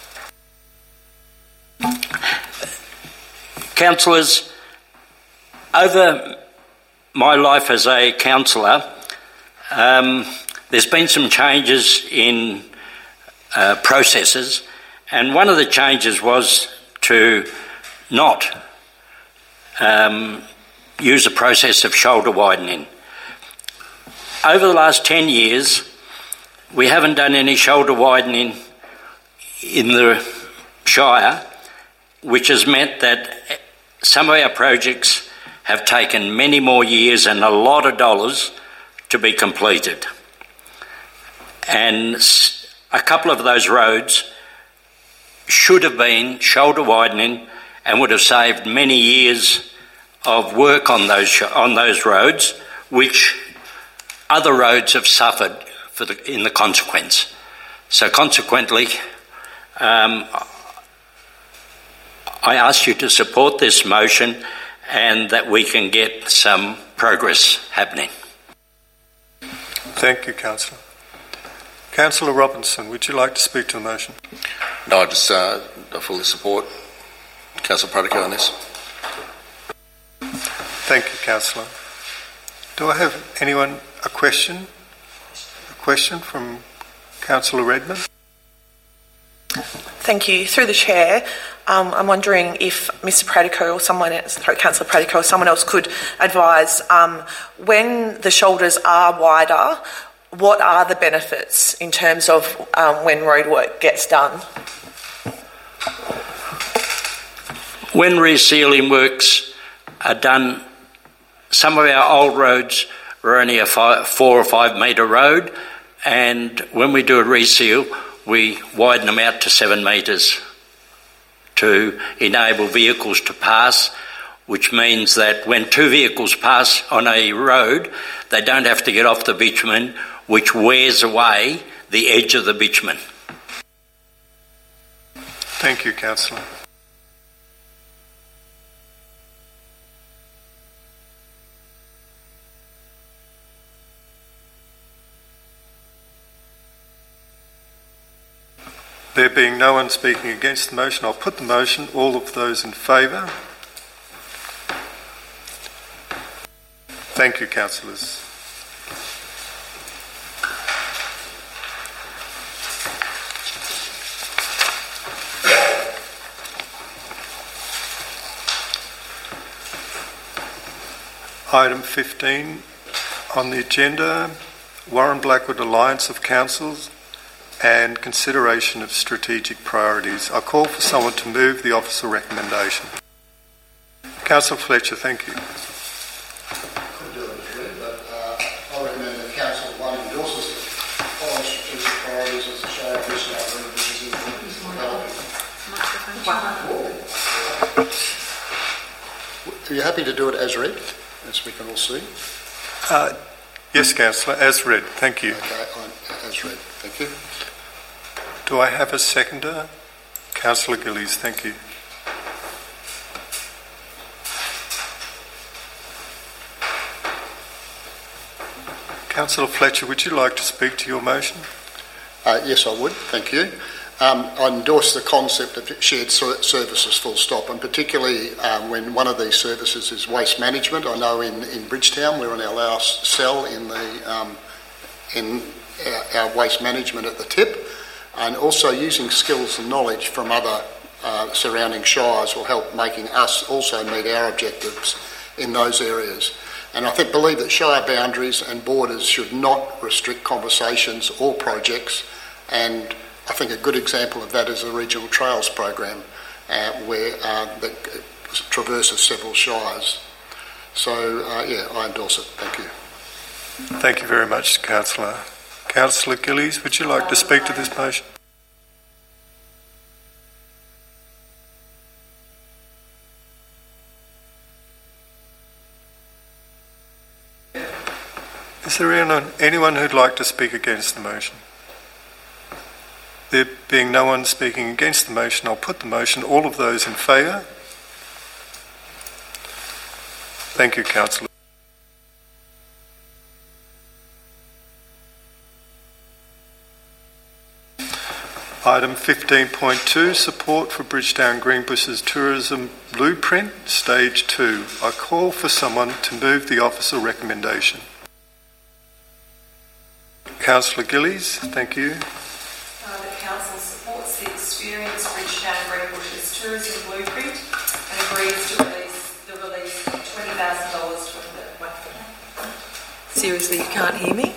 Councillors, over my life as a councillor, um, there's been some changes in uh, processes, And one of the changes was to not um, use a process of shoulder widening. Over the last ten years, we haven't done any shoulder widening in the Shire, which has meant that some of our projects have taken many more years and a lot of dollars to be completed. And a couple of those roads should have been shoulder widening and would have saved many years of work on those on those roads, which other roads have suffered for the, in the consequence. So consequently, um, I ask you to support this motion and that we can get some progress happening. Thank you, Councillor. Councillor Robinson, would you like to speak to the motion? No, I just uh, I fully support Councillor Pratico on this. Thank you, Councillor. Do I have anyone, a question? A question from Councillor Redmond? Thank you. Through the chair, um, I'm wondering if Mister Pratico or someone else, sorry, Councillor Pratico or someone else could advise um, when the shoulders are wider, what are the benefits in terms of um, when roadwork gets done? When resealing works are done, some of our old roads are only a five, four or five metre road, and when we do a reseal, we widen them out to seven metres to enable vehicles to pass, which means that when two vehicles pass on a road, they don't have to get off the bitumen, which wears away the edge of the bitumen. Thank you, Councillor. There being no one speaking against the motion, I'll put the motion. All of those in favour? Thank you, councillors. Item fifteen on the agenda, Warren Blackwood Alliance of Councils and consideration of strategic priorities. I call for someone to move the officer recommendation. Councillor Fletcher, thank you. Could do it, but uh, I recommend that Council one endorses the following strategic priorities as the Shire of Brisbane, which is in developing. Are you happy to do it as read, as we can all see? Uh, yes, Councillor, as read. Thank you. Okay, I'm, as read. Thank you. Do I have a seconder? Councillor Gillies, thank you. Councillor Fletcher, would you like to speak to your motion? Uh, yes, I would. Thank you. Um, I endorse the concept of shared services full stop, and particularly um, when one of these services is waste management. I know in, in Bridgetown we're on our last cell in, the, um, in our, our waste management at the tip, and also using skills and knowledge from other uh, surrounding shires will help making us also meet our objectives in those areas. And I think believe that shire boundaries and borders should not restrict conversations or projects, and I think a good example of that is the Regional Trails program, uh, where uh, that traverses several shires. So, uh, yeah, I endorse it. Thank you. Thank you very much, Councillor. Councillor Gillies, would you like to speak to this motion? Is there anyone, anyone who'd like to speak against the motion? There being no one speaking against the motion, I'll put the motion. All of those in favour? Thank you, Councillor. Item fifteen point two, support for Bridgetown Greenbushes Tourism Blueprint, Stage two. I call for someone to move the officer recommendation. Councillor Gillies, thank you. Uh, the Council supports the experienced supports Bridgetown Greenbushes tourism blueprint and agrees to release the release of twenty thousand dollars from the... Seriously, you can't hear me?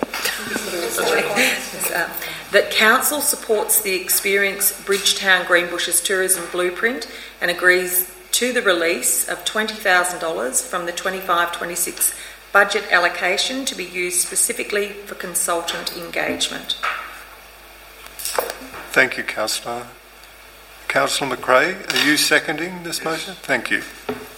uh, that Council supports the Experience Bridgetown Greenbushes tourism blueprint and agrees to the release of twenty thousand dollars from the twenty-five twenty-six budget allocation to be used specifically for consultant engagement. Thank you, Councillor. Councillor McRae, are you seconding this motion? Thank you.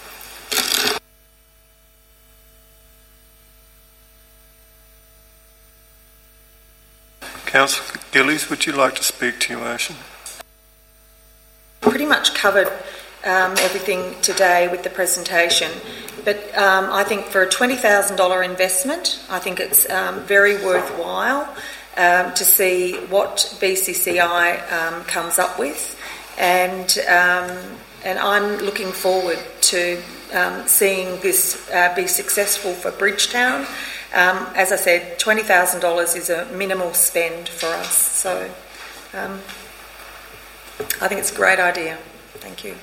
Councillor Gillies, would you like to speak to your motion? Pretty much covered um, everything today with the presentation, but um, I think for a twenty thousand dollars investment, I think it's um, very worthwhile um, to see what B C C I um, comes up with, and um, and I'm looking forward to um, seeing this uh, be successful for Bridgetown. Um, as I said, twenty thousand dollars is a minimal spend for us, so um, I think it's a great idea. Thank you.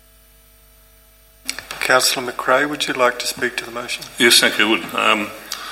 Councillor McRae, would you like to speak to the motion? Yes, thank you. I would. Um,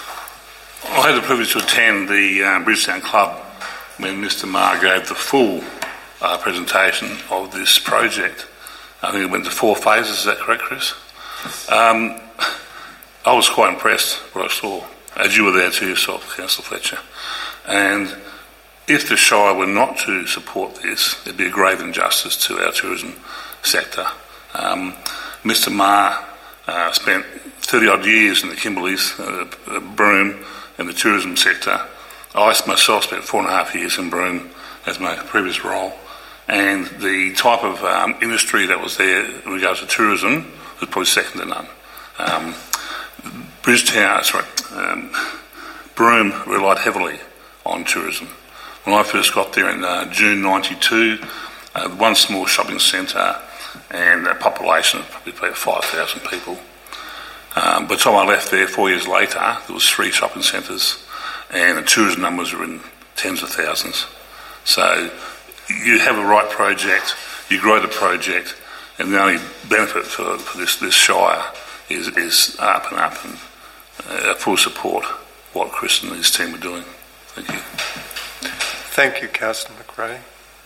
I had the privilege to attend the um, Bridgetown Club when Mister Maher gave the full uh, presentation of this project. I think it went to four phases, is that correct, Chris? Um, I was quite impressed what I saw, as you were there too yourself, Councillor Fletcher. And if the Shire were not to support this, there'd be a grave injustice to our tourism sector. Um, Mister Maher uh, spent thirty odd years in the Kimberleys, uh, uh, Broome, in the tourism sector. I myself spent four and a half years in Broome as my previous role. And the type of um, industry that was there in regards to tourism was probably second to none. Um, Bridgetown, sorry, um, Broome relied heavily on tourism. When I first got there in uh, June ninety-two, uh, one small shopping centre and a population of probably about five thousand people. Um, by the time I left there four years later, there was three shopping centres and the tourism numbers were in tens of thousands. So you have a right project, you grow the project, and the only benefit for, for this, this Shire is, is up and up and uh, full support what Chris and his team are doing. Thank you. Thank you, Councillor McRae.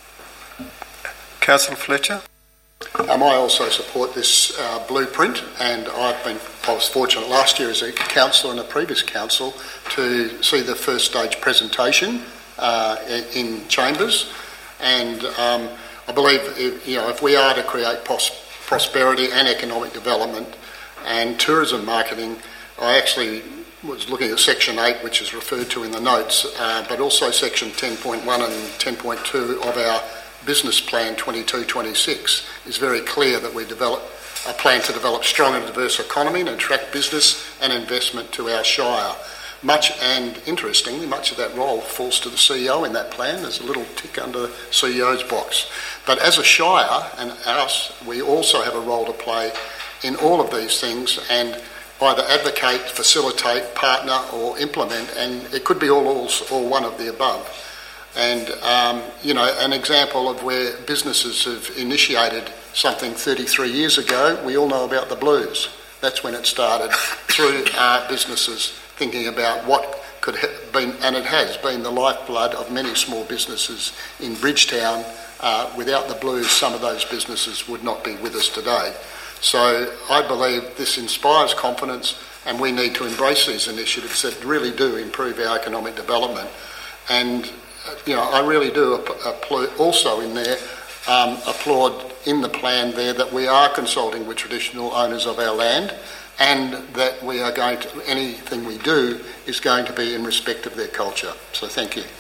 Councillor Fletcher? Um, I also support this uh, blueprint, and I've been, I was fortunate last year as a councillor in a previous council to see the first stage presentation uh, in chambers, and um, I believe if, you know if we are to create pos- prosperity and economic development and tourism marketing, I actually was looking at section eight, which is referred to in the notes, uh, but also section ten point one and ten point two of our business plan twenty-two twenty-six is very clear that we develop a plan to develop strong and diverse economy and attract business and investment to our Shire. Much, and interestingly, much of that role falls to the C E O in that plan. There's a little tick under the C E O's box. But as a Shire and us, we also have a role to play in all of these things and either advocate, facilitate, partner or implement, and it could be all, all, all one of the above. And, um, you know, an example of where businesses have initiated something thirty-three years ago, we all know about the blues. That's when it started, through uh, businesses thinking about what could have been, and it has been the lifeblood of many small businesses in Bridgetown. Uh, without the blues, some of those businesses would not be with us today. So I believe this inspires confidence, and we need to embrace these initiatives that really do improve our economic development. And you know, I really do applaud also in there, um, applaud in the plan there that we are consulting with traditional owners of our land, and that we are going to, anything we do is going to be in respect of their culture. So thank you.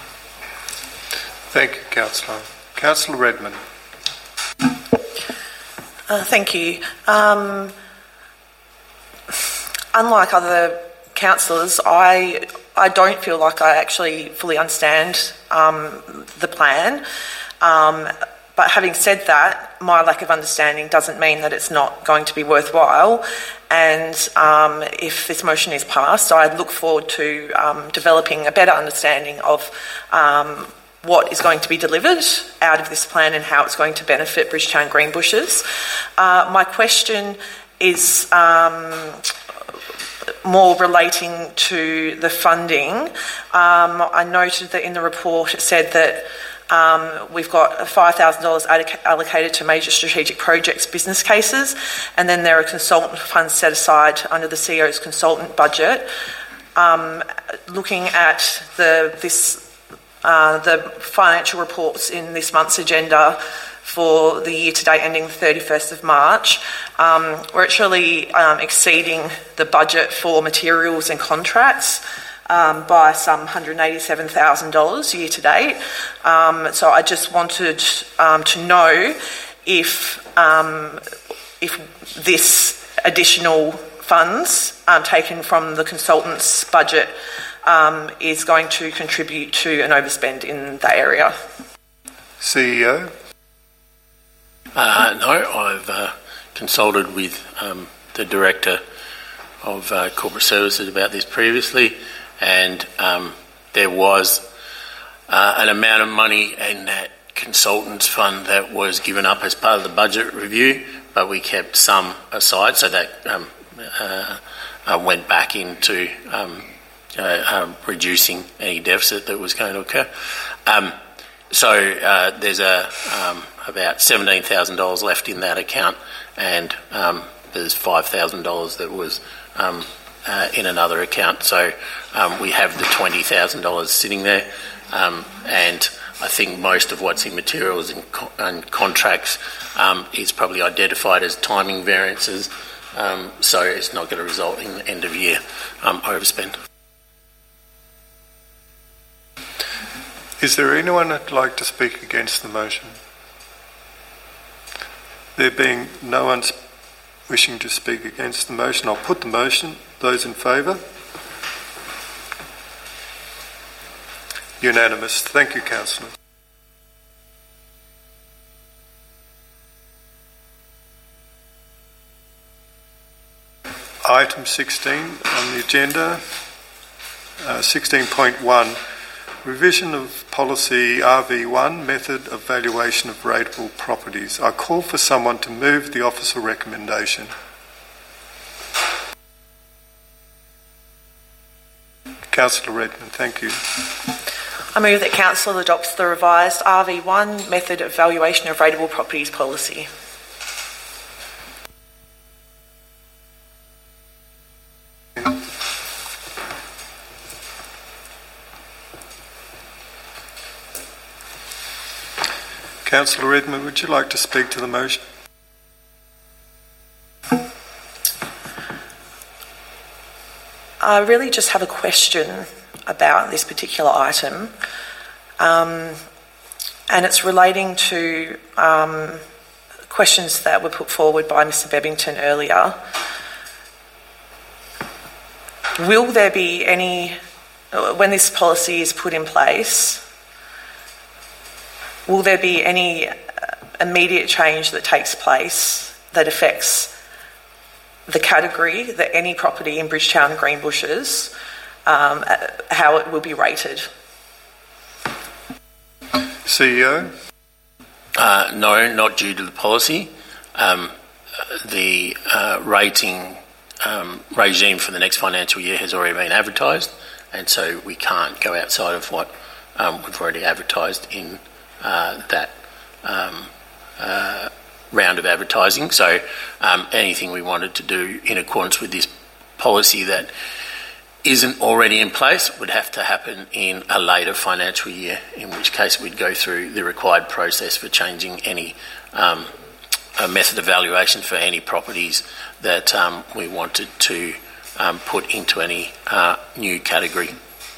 Thank you, Councillor. Councillor Redmond. Uh, thank you. Um, unlike other councillors, I I don't feel like I actually fully understand um, the plan. Um, but having said that, my lack of understanding doesn't mean that it's not going to be worthwhile. And um, if this motion is passed, I look forward to um, developing a better understanding of um, what is going to be delivered out of this plan and how it's going to benefit Bridgetown Greenbushes. Uh, my question is um, more relating to the funding. Um, I noted that in the report it said that um, we've got five thousand dollars allocated to major strategic projects business cases, and then there are consultant funds set aside under the C E O's consultant budget. Um, looking at the this uh, the financial reports in this month's agenda for the year to date ending the thirty-first of March, um, we're actually um, exceeding the budget for materials and contracts um, by some one hundred eighty-seven thousand dollars year to date. Um, so I just wanted um, to know if um, if this additional funds um, taken from the consultant's budget um, is going to contribute to an overspend in that area. C E O? Uh, no, I've uh, consulted with um, the Director of uh, Corporate Services about this previously, and um, there was uh, an amount of money in that consultants fund that was given up as part of the budget review, but we kept some aside, so that um, uh, uh, went back into um, uh, um, reducing any deficit that was going to occur. Um, so uh, there's a um, about seventeen thousand dollars left in that account, and um, there's five thousand dollars that was um, uh, in another account. So um, we have the twenty thousand dollars sitting there, um, and I think most of what's in materials and, co- and contracts um, is probably identified as timing variances, um, so it's not going to result in end of year um, overspend. Is there anyone that'd like to speak against the motion? There being no one wishing to speak against the motion, I'll put the motion. Those in favour? Unanimous. Thank you, Councillor. Item sixteen on the agenda, uh, sixteen point one, revision of policy R V one, method of valuation of rateable properties. I call for someone to move the officer recommendation. Councillor Redmond, thank you. I move that Council adopts the revised R V one method of valuation of rateable properties policy. Councillor Redmond, would you like to speak to the motion? I really just have a question about this particular item, um, and it's relating to um, questions that were put forward by Mister Bebbington earlier. Will there be any, when this policy is put in place, will there be any immediate change that takes place that affects the category that any property in Bridgetown Greenbushes, um, how it will be rated? C E O? Uh, no, not due to the policy. Um, the uh, rating um, regime for the next financial year has already been advertised, and so we can't go outside of what um, we've already advertised in uh, that um, uh, round of advertising. So um, anything we wanted to do in accordance with this policy that isn't already in place would have to happen in a later financial year, in which case we'd go through the required process for changing any um, a method of valuation for any properties that um, we wanted to um, put into any uh, new category.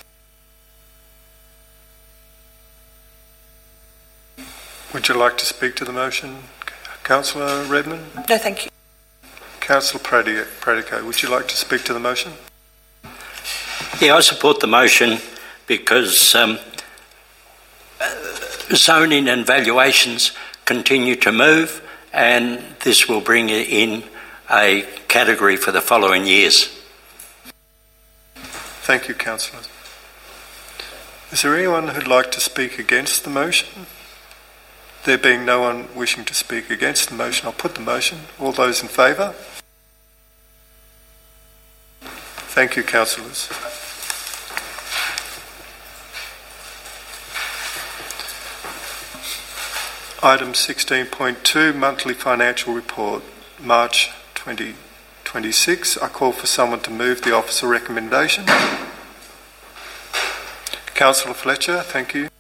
Would you like to speak to the motion, Councillor Redmond? No, thank you. Councillor Pradico, would you like to speak to the motion? Yeah, I support the motion because um, zoning and valuations continue to move, and this will bring in a category for the following years. Thank you, Councillor. Is there anyone who'd like to speak against the motion? There being no one wishing to speak against the motion, I'll put the motion. All those in favour? Thank you, councillors. Item sixteen point two, Monthly Financial Report, March twenty twenty-six. I call for someone to move the officer recommendation. Councillor Fletcher, thank you.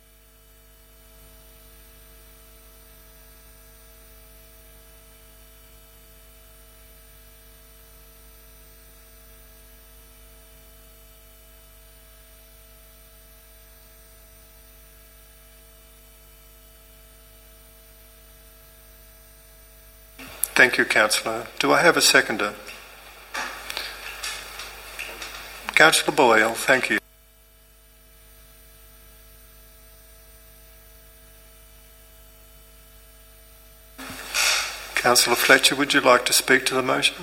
Thank you, Councillor. Do I have a seconder? Councillor Boyle, thank you. Councillor Fletcher, would you like to speak to the motion?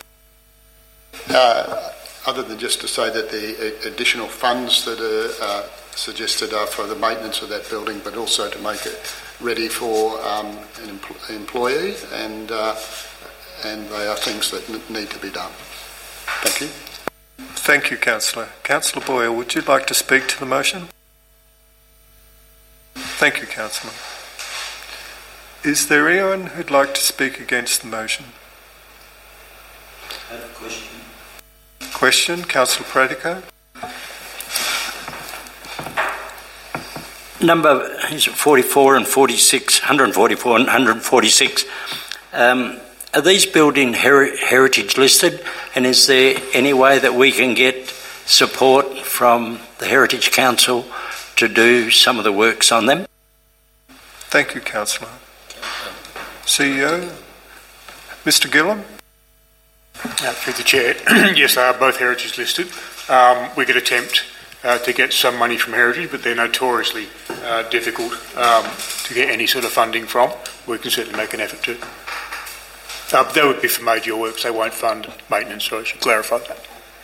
Uh, other than just to say that the additional funds that are uh, suggested are for the maintenance of that building, but also to make it ready for um, an empl- employee, and uh, and they are things that n- need to be done. Thank you. Thank you, Councillor. Councillor Boyle, would you like to speak to the motion? Thank you, Councillor. Is there anyone who'd like to speak against the motion? I have a question. Question, Councillor Pratico. Number is it forty-four and forty-six, one forty-four and one forty-six. Um, are these building heri- heritage listed, and is there any way that we can get support from the Heritage Council to do some of the works on them? Thank you, Councillor. C E O, Mister Gillam. Uh, through the chair, yes, they are both heritage listed. Um, we could attempt uh, to get some money from heritage, but they're notoriously uh, difficult um, to get any sort of funding from. We can certainly make an effort to. Uh, that would be for major works. They won't fund maintenance, so I should clarify that.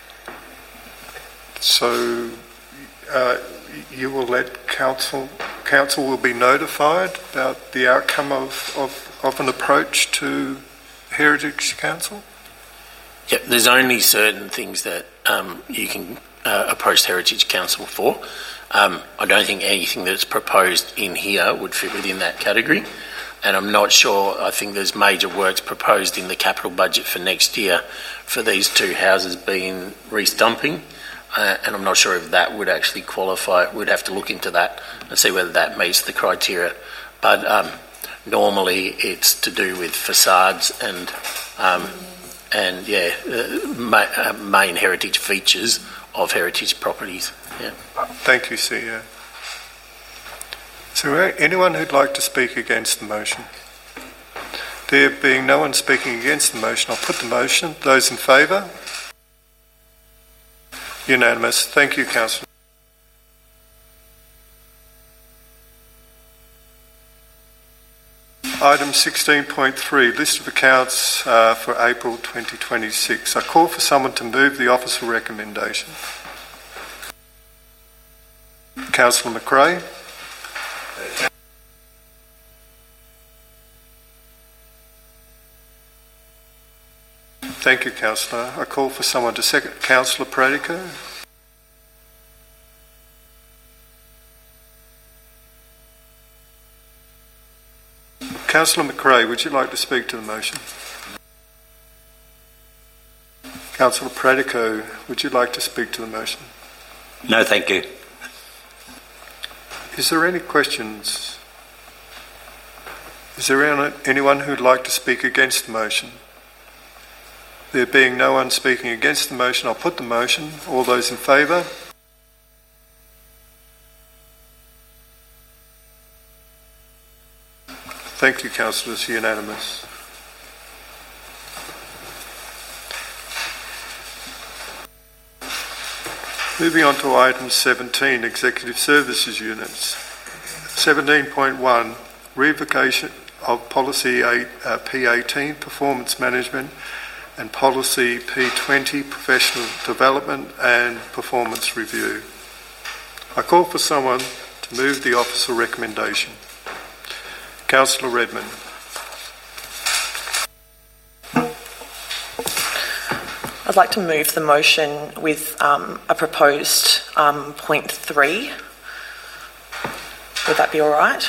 So uh, you will let council. Council will be notified about the outcome of, of, of an approach to Heritage Council? Yep, there's only certain things that um, you can uh, approach Heritage Council for. Um, I don't think anything that's proposed in here would fit within that category, and I'm not sure. I think there's major works proposed in the capital budget for next year for these two houses being re-stumping, uh, and I'm not sure if that would actually qualify. We'd have to look into that and see whether that meets the criteria. But um, normally it's to do with facades and um, and yeah, uh, ma- uh, main heritage features of heritage properties. Yeah. Thank you, C E O. Is there anyone who'd like to speak against the motion? There being no one speaking against the motion, I'll put the motion. Those in favour? Unanimous. Thank you, Councillor. Item sixteen point three, list of accounts uh, for April twenty twenty-six. I call for someone to move the officer recommendation. Councillor McRae. Thank you, Councillor. I call for someone to second. Councillor Pratico. Councillor McRae, would you like to speak to the motion? Councillor Pratico, would you like to speak to the motion? No, thank you. Is there any questions? Is there any, anyone who'd like to speak against the motion? There being no one speaking against the motion, I'll put the motion. All those in favour? Thank you, Councillors. Unanimous. Moving on to item seventeen, Executive Services Units. seventeen point one, revocation of Policy eight, uh, P eighteen, Performance Management, and Policy P twenty, Professional Development and Performance Review. I call for someone to move the officer recommendation. Councillor Redmond. I'd like to move the motion with um, a proposed um, point three. Would that be all right?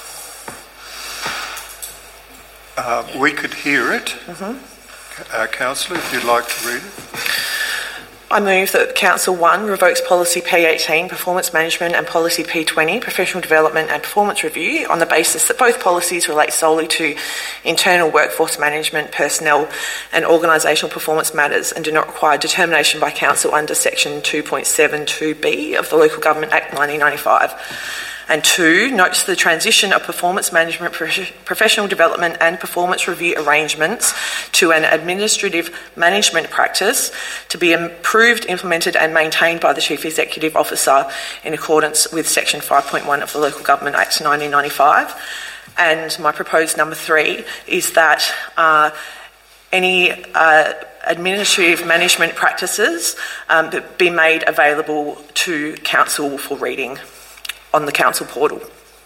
Uh, we could hear it. Mm-hmm. Uh, Councillor, if you'd like to read it. I move that Council one revokes Policy P eighteen, Performance Management, and Policy P twenty, Professional Development and Performance Review, on the basis that both policies relate solely to internal workforce management, personnel and organisational performance matters and do not require determination by Council under Section two point seven two B of the Local Government Act nineteen ninety-five. And two, notes the transition of performance management, professional development and performance review arrangements to an administrative management practice to be improved, implemented and maintained by the Chief Executive Officer in accordance with Section five point one of the Local Government Act nineteen ninety-five. And my proposed number three is that uh, any uh, administrative management practices um, be made available to Council for reading on the Council portal.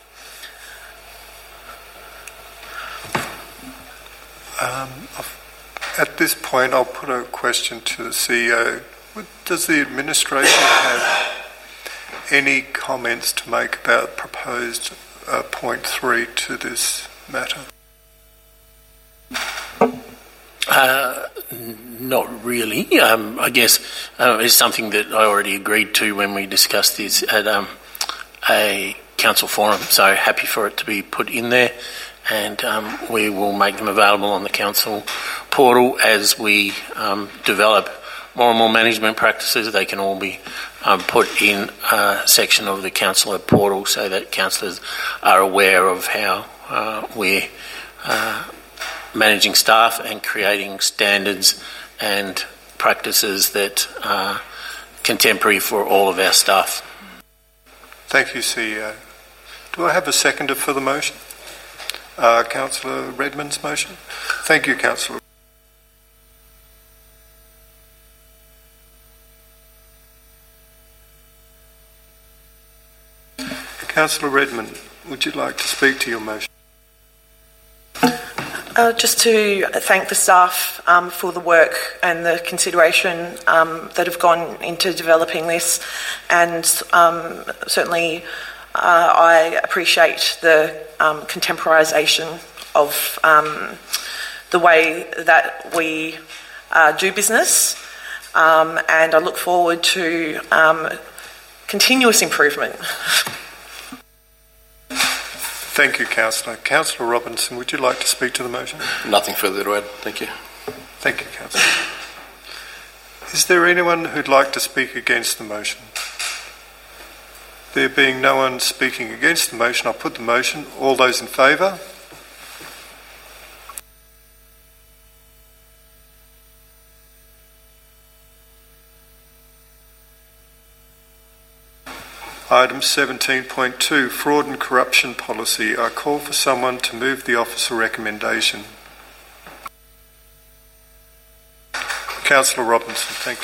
Um, at this point, I'll put a question to the C E O. Does the administration have any comments to make about proposed uh, point three to this matter? Uh, not really. Um, I guess uh, it's something that I already agreed to when we discussed this at um, a council forum, so happy for it to be put in there, and um, we will make them available on the council portal as we um, develop more and more management practices. They can all be um, put in a section of the councillor portal so that councillors are aware of how uh, we're uh, managing staff and creating standards and practices that are contemporary for all of our staff. Thank you, C E O. Do I have a seconder for the motion? Uh, Councillor Redmond's motion. Thank you, Councillor. Councillor Redmond, would you like to speak to your motion? Uh, just to thank the staff um, for the work and the consideration um, that have gone into developing this, and um, certainly uh, I appreciate the um, contemporisation of um, the way that we uh, do business, um, and I look forward to um, continuous improvement. Thank you, Councillor. Councillor Robinson, would you like to speak to the motion? Nothing further to add. Thank you. Thank you, Councillor. Is there anyone who'd like to speak against the motion? There being no one speaking against the motion, I'll put the motion. All those in favour? Item seventeen point two, Fraud and Corruption Policy. I call for someone to move the officer recommendation. Councillor Robinson, thank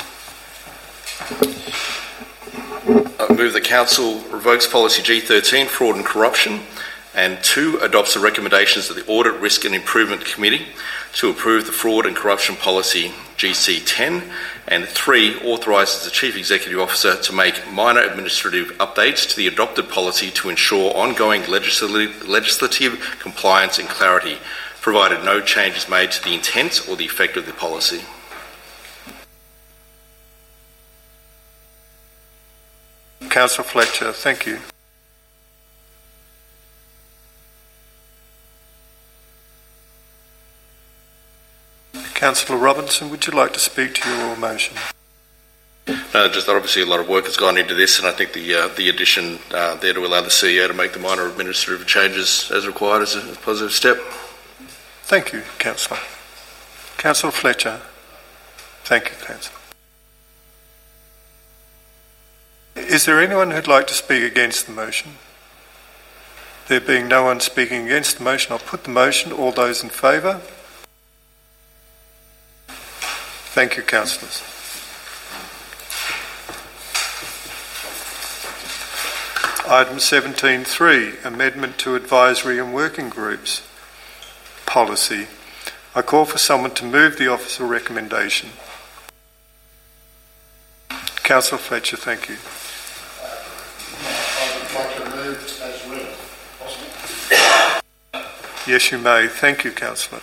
you. I move the Council revokes Policy G thirteen, Fraud and Corruption, and two, adopts the recommendations of the Audit, Risk and Improvement Committee to approve the Fraud and Corruption Policy G C ten, and three, authorises the Chief Executive Officer to make minor administrative updates to the adopted policy to ensure ongoing legislative, legislative compliance and clarity, provided no change is made to the intent or the effect of the policy. Councillor Fletcher, thank you. Councillor Robinson, would you like to speak to your motion? No, just that obviously a lot of work has gone into this, and I think the uh, the addition uh, there to allow the C E O to make the minor administrative changes as required is a positive step. Thank you, Councillor. Councillor Fletcher. Thank you, Councillor. Is there anyone who'd like to speak against the motion? There being no one speaking against the motion, I'll put the motion. All those in favour? Thank you, councillors. Item seventeen three, amendment to advisory and working groups policy. I call for someone to move the officer recommendation. Councillor Fletcher, thank you. I would like to move as read. Possible? Yes, you may. Thank you, Councillor.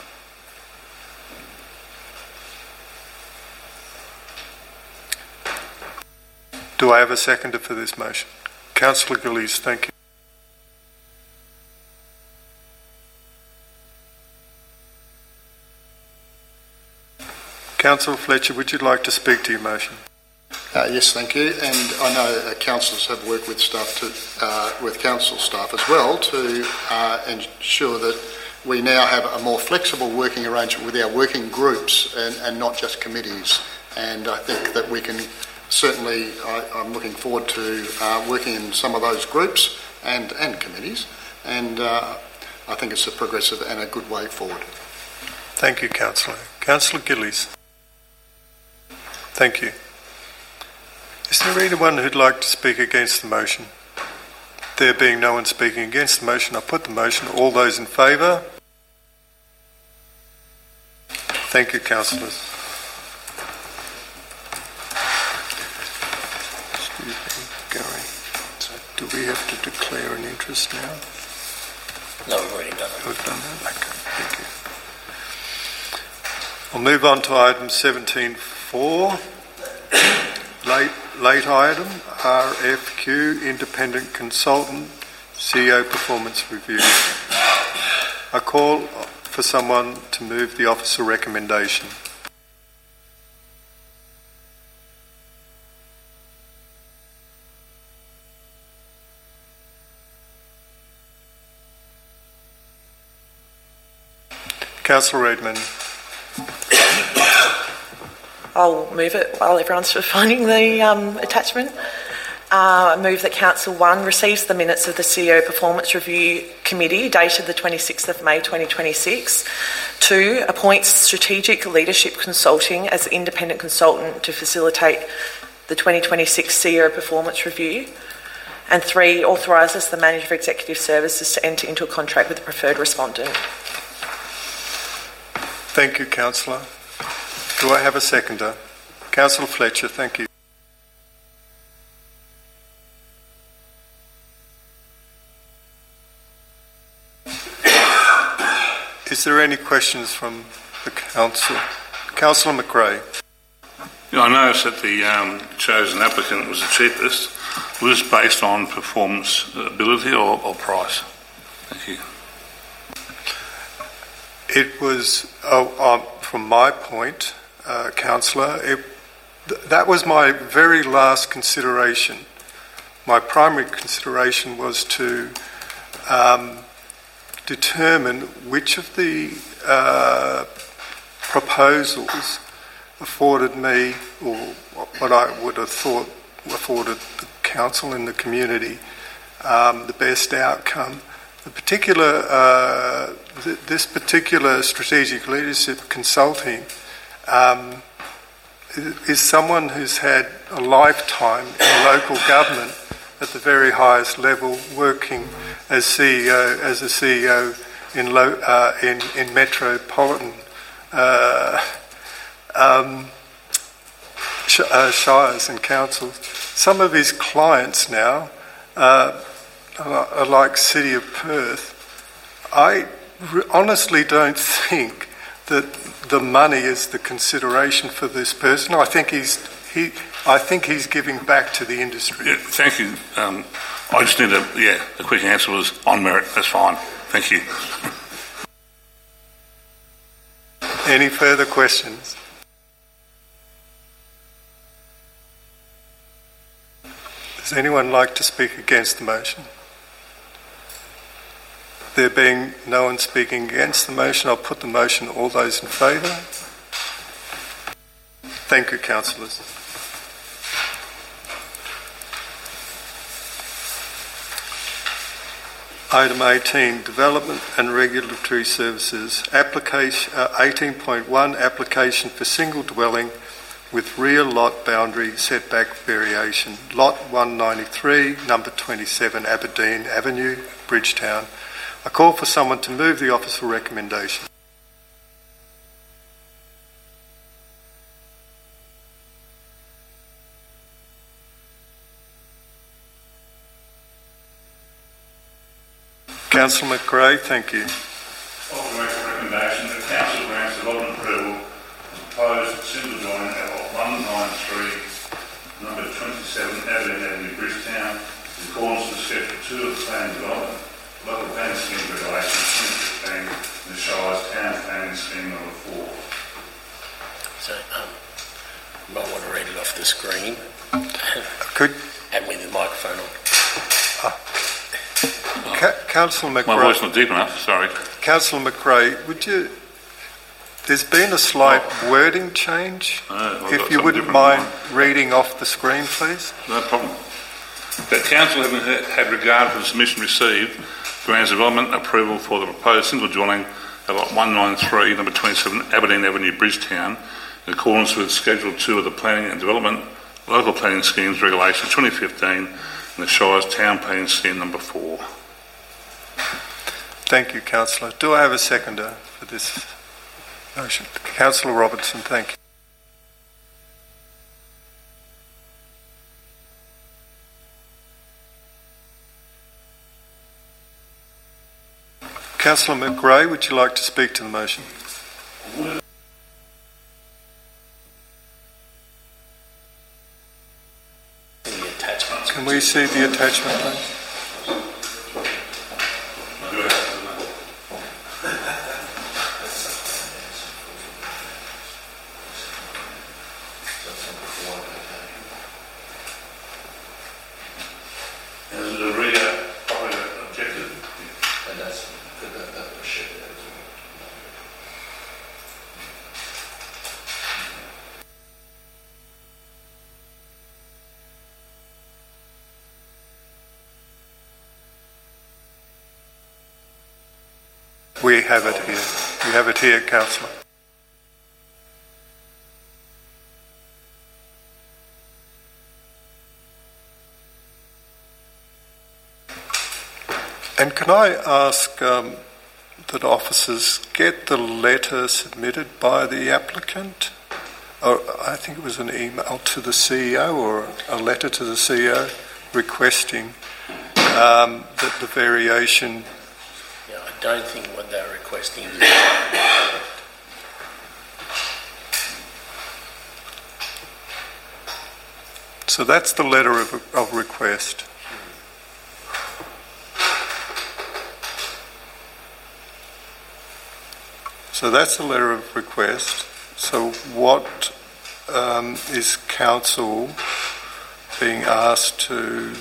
Do I have a seconder for this motion? Councillor Gillies, thank you. Councillor Fletcher, would you like to speak to your motion? Uh, yes, thank you. And I know uh, councillors have worked with staff to, uh, with council staff as well to uh, ensure that we now have a more flexible working arrangement with our working groups and, and not just committees. And I think that we can certainly, I, I'm looking forward to uh, working in some of those groups and, and committees. And uh, I think it's a progressive and a good way forward. Thank you, Councillor. Councillor Gillies. Thank you. Is there anyone who'd like to speak against the motion? There being no one speaking against the motion, I'll put the motion. All those in favour? Thank you, councillors. Excuse me, Gary. So do we have to declare an interest now? No, we've already done it. We've done that? Okay, thank you. I'll move on to item seventeen four. Late, late item, R F Q, Independent Consultant, C E O Performance Review. I call for someone to move the officer recommendation. Councillor Redmond. I'll move it while everyone's finding the um, attachment. Uh, I move that Council one receives the minutes of the C E O Performance Review Committee dated the twenty-sixth of May twenty twenty-six. Two, appoints Strategic Leadership Consulting as independent consultant to facilitate the twenty twenty-six C E O Performance Review. And three, authorises the Manager for Executive Services to enter into a contract with the preferred respondent. Thank you, Councillor. Do I have a seconder? Councillor Fletcher, thank you. Is there any questions from the council? Councillor McRae. Yeah, I noticed that the um, chosen applicant was the cheapest. Was this based on performance ability or, or price? Thank you. It was, uh, uh, from my point, uh, Councillor, it, th- that was my very last consideration. My primary consideration was to um, determine which of the uh, proposals afforded me, or what I would have thought afforded the council and the community, um, the best outcome. The particular, uh, th- this particular strategic leadership consulting um, is someone who's had a lifetime in local government at the very highest level, working as C E O, as a C E O in lo- uh, in, in metropolitan uh, um, sh- uh, shires and councils. Some of his clients now uh, are like City of Perth. I re- honestly don't think that the money is the consideration for this person. I think he's he. I think he's giving back to the industry. Yeah, thank you. Um, I just need a yeah. The quick answer was on merit. That's fine. Thank you. Any further questions? Does anyone like to speak against the motion? There being no one speaking against the motion, I'll put the motion. All those in favour? Thank you, councillors. Item eighteen, Development and Regulatory Services. Application uh, eighteen point one, application for single dwelling with rear lot boundary setback variation. Lot one ninety-three, number twenty-seven Aberdeen Avenue, Bridgetown. I call for someone to move the offer for recommendation. Councillor McRae, thank you. Offer make a recommendation that Council grants development approval to proposed single joint at lot one ninety-three, number twenty-seven Aberdeen Avenue, Bridgetown, in accordance with Schedule two of the Plan Development, Local Planning Scheme Regulations twenty fifteen, and the Shire's Town Planning Scheme number four. So, um, you might want to read it off the screen. Could And with the microphone on. Ca- Councillor McRae. My voice not deep enough, sorry. Councillor McRae, would you? There's been a slight wording change. Oh, well, I've if got you something wouldn't different mind in mind. reading off the screen, please. No problem. That Council, having had regard to the submission received, grants development approval for the proposed single dwelling at lot one ninety-three, number twenty-seven Aberdeen Avenue, Bridgetown, in accordance with Schedule two of the Planning and Development, Local Planning Schemes Regulations twenty fifteen, and the Shire's Town Planning Scheme number four. Thank you, Councillor. Do I have a seconder for this motion? Councillor Robertson, thank you. Councillor McRae, would you like to speak to the motion? The attachments. Can we see the attachment, please? Is it a rear property objective? And that's that, that, that was shared as well. We have it here. We have it here, Councillor. And can I ask um, that officers get the letter submitted by the applicant? Or I think it was an email to the C E O or a letter to the C E O requesting um, that the variation. Yeah, I don't think what they're requesting is. So that's the letter of, of request. So that's the letter of request. So what um, is council being asked to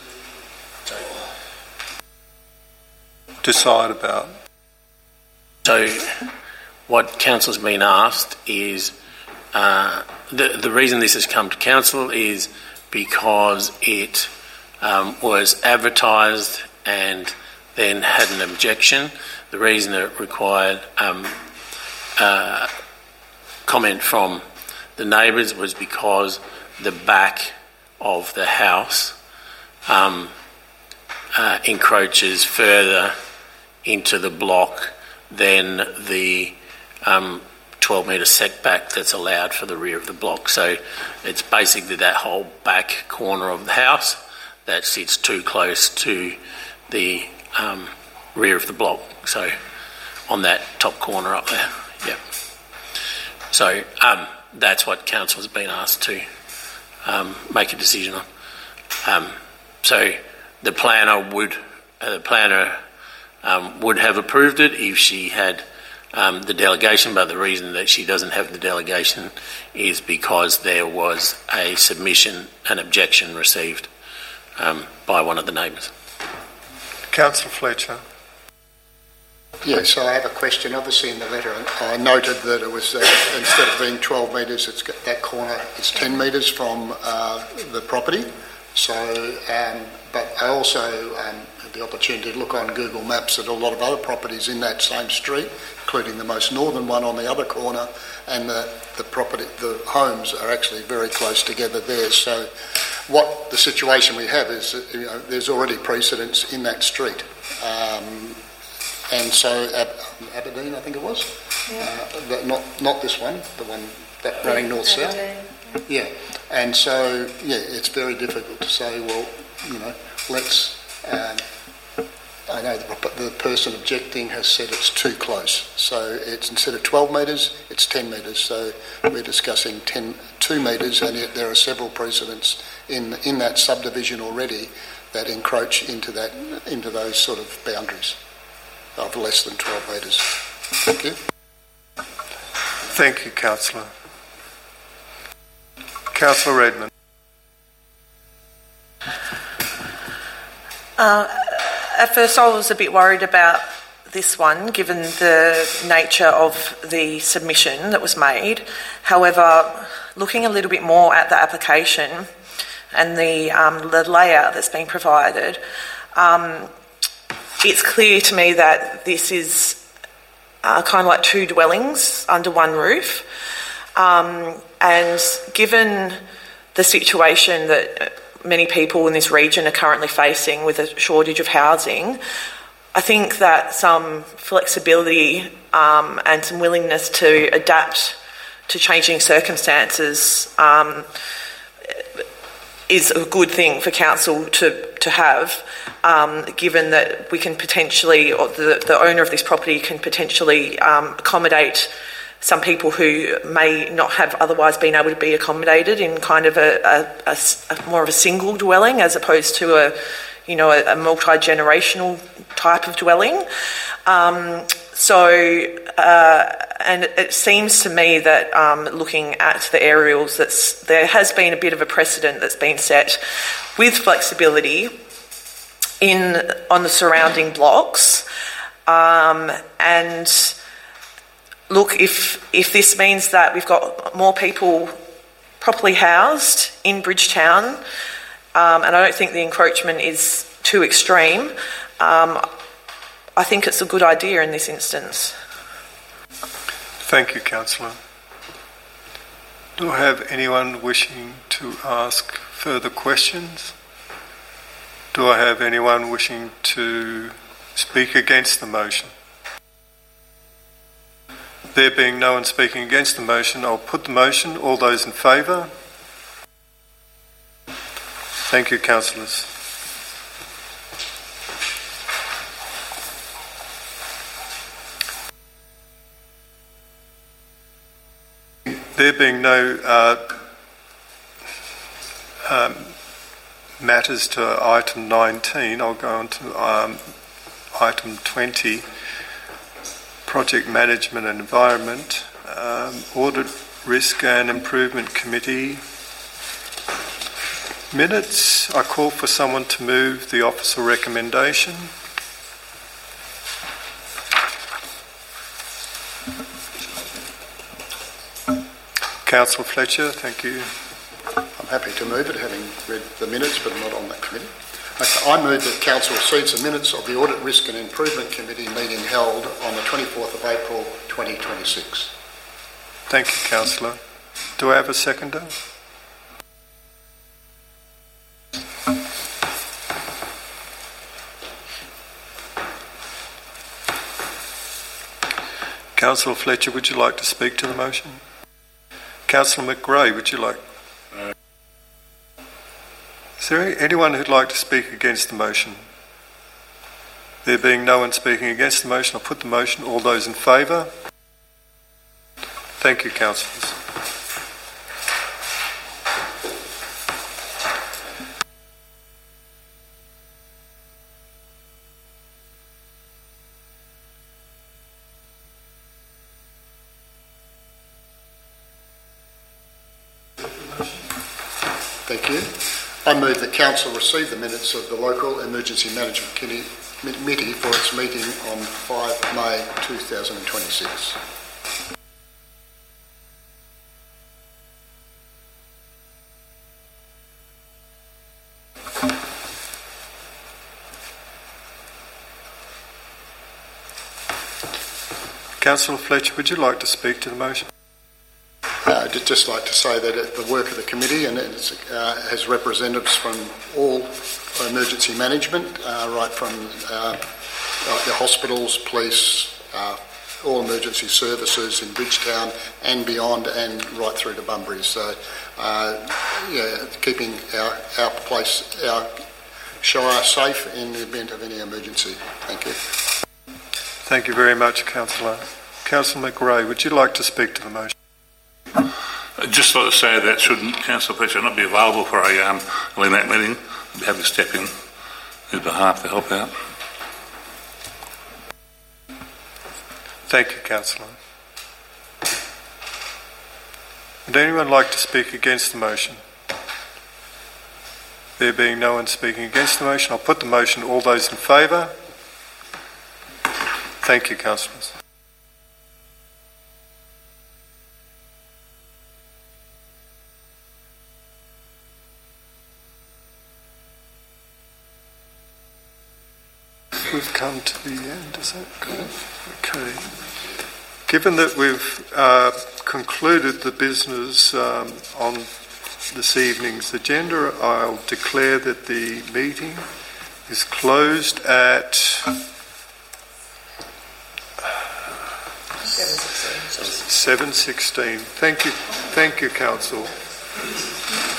decide about? So what council's been asked is, uh, the, the reason this has come to council is because it um, was advertised and then had an objection. The reason it required um, uh, comment from the neighbours was because the back of the house um, uh, encroaches further into the block than the um, twelve metre setback that's allowed for the rear of the block. So it's basically that whole back corner of the house that sits too close to the um, rear of the block. So on that top corner up there, yeah. So um, that's what council has been asked to um, make a decision on. Um, so the planner would, uh, the planner um, would have approved it if she had um, the delegation, but the reason that she doesn't have the delegation is because there was a submission, an objection received um, by one of the neighbours. Councillor Fletcher. Yes, I have a question. Obviously, in the letter, I noted that it was uh, instead of being twelve metres, it's got that corner is ten metres from uh, the property. So, um, but I also um, had the opportunity to look on Google Maps at a lot of other properties in that same street, including the most northern one on the other corner, and the, the property, the homes are actually very close together there. So, what the situation we have is that, you know, there's already precedents in that street, um, and so Ab- Aberdeen, I think it was, yeah. uh, that, not not this one, the one that running north south. Yeah, and so yeah, it's very difficult to say. Well, you know, let's. Um, I know the, the person objecting has said it's too close, so it's instead of twelve metres, it's ten metres. So we're discussing ten, two metres, and yet there are several precedents in in that subdivision already that encroach into that into those sort of boundaries of less than twelve metres. Thank you. Thank you, Councillor. Councillor Redmond. Uh, at first I was a bit worried about this one, given the nature of the submission that was made. However, looking a little bit more at the application and the, um, the layout that's been provided, um, it's clear to me that this is uh, kind of like two dwellings under one roof. Um, and given the situation that many people in this region are currently facing with a shortage of housing, I think that some flexibility um, and some willingness to adapt to changing circumstances um, is a good thing for council to, to have, um, given that we can potentially, or the, the owner of this property can potentially um, accommodate some people who may not have otherwise been able to be accommodated in kind of a, a, a, a more of a single dwelling as opposed to a, you know, a, a multi-generational type of dwelling. Um, so, uh, and it seems to me that um, looking at the aerials, that's, there has been a bit of a precedent that's been set with flexibility in on the surrounding blocks, um, and look, if if this means that we've got more people properly housed in Bridgetown, um, and I don't think the encroachment is too extreme, um, I think it's a good idea in this instance. Thank you, Councillor. Do I have anyone wishing to ask further questions? Do I have anyone wishing to speak against the motion? There being no one speaking against the motion, I'll put the motion. All those in favour? Thank you, councillors. There being no uh, um, matters to item nineteen, I'll go on to um, item twenty. Project Management and Environment, um, Audit, Risk and Improvement Committee minutes. I call for someone to move the officer recommendation. Councillor Fletcher, thank you. I'm happy to move it, having read the minutes, but not on that committee. Okay, I move that Council receives the minutes of the Audit, Risk and Improvement Committee meeting held on the twenty-fourth of April twenty twenty-six. Thank you, Councillor. Do I have a seconder? Councillor Fletcher, would you like to speak to the motion? Councillor McRae, would you like? Is there anyone who'd like to speak against the motion? There being no one speaking against the motion, I'll put the motion. All those in favour? Thank you, councillors. Thank you. I move that Council receive the minutes of the Local Emergency Management Committee for its meeting on five May two thousand twenty-six. Councillor Fletcher, would you like to speak to the motion? Uh, I'd just like to say that it, the work of the committee and it's, uh, has representatives from all emergency management, uh, right from uh, uh, the hospitals, police, uh, all emergency services in Bridgetown and beyond, and right through to Bunbury. So, uh, yeah, keeping our, our place, our shire safe in the event of any emergency. Thank you. Thank you very much, Councillor. Councillor McRae, would you like to speak to the motion? I'd just like to say that shouldn't Councillor Fletcher not be available for a um, L M A C meeting, I'd be happy to step in on his behalf to help out. Thank you, Councillor. Would anyone like to speak against the motion? There being no one speaking against the motion, I'll put the motion. All those in favour? Thank you, councillors. We've come to the end, is that good? Okay. Given that we've uh, concluded the business um, on this evening's agenda, I'll declare that the meeting is closed at seven sixteen. Thank you, thank you, council.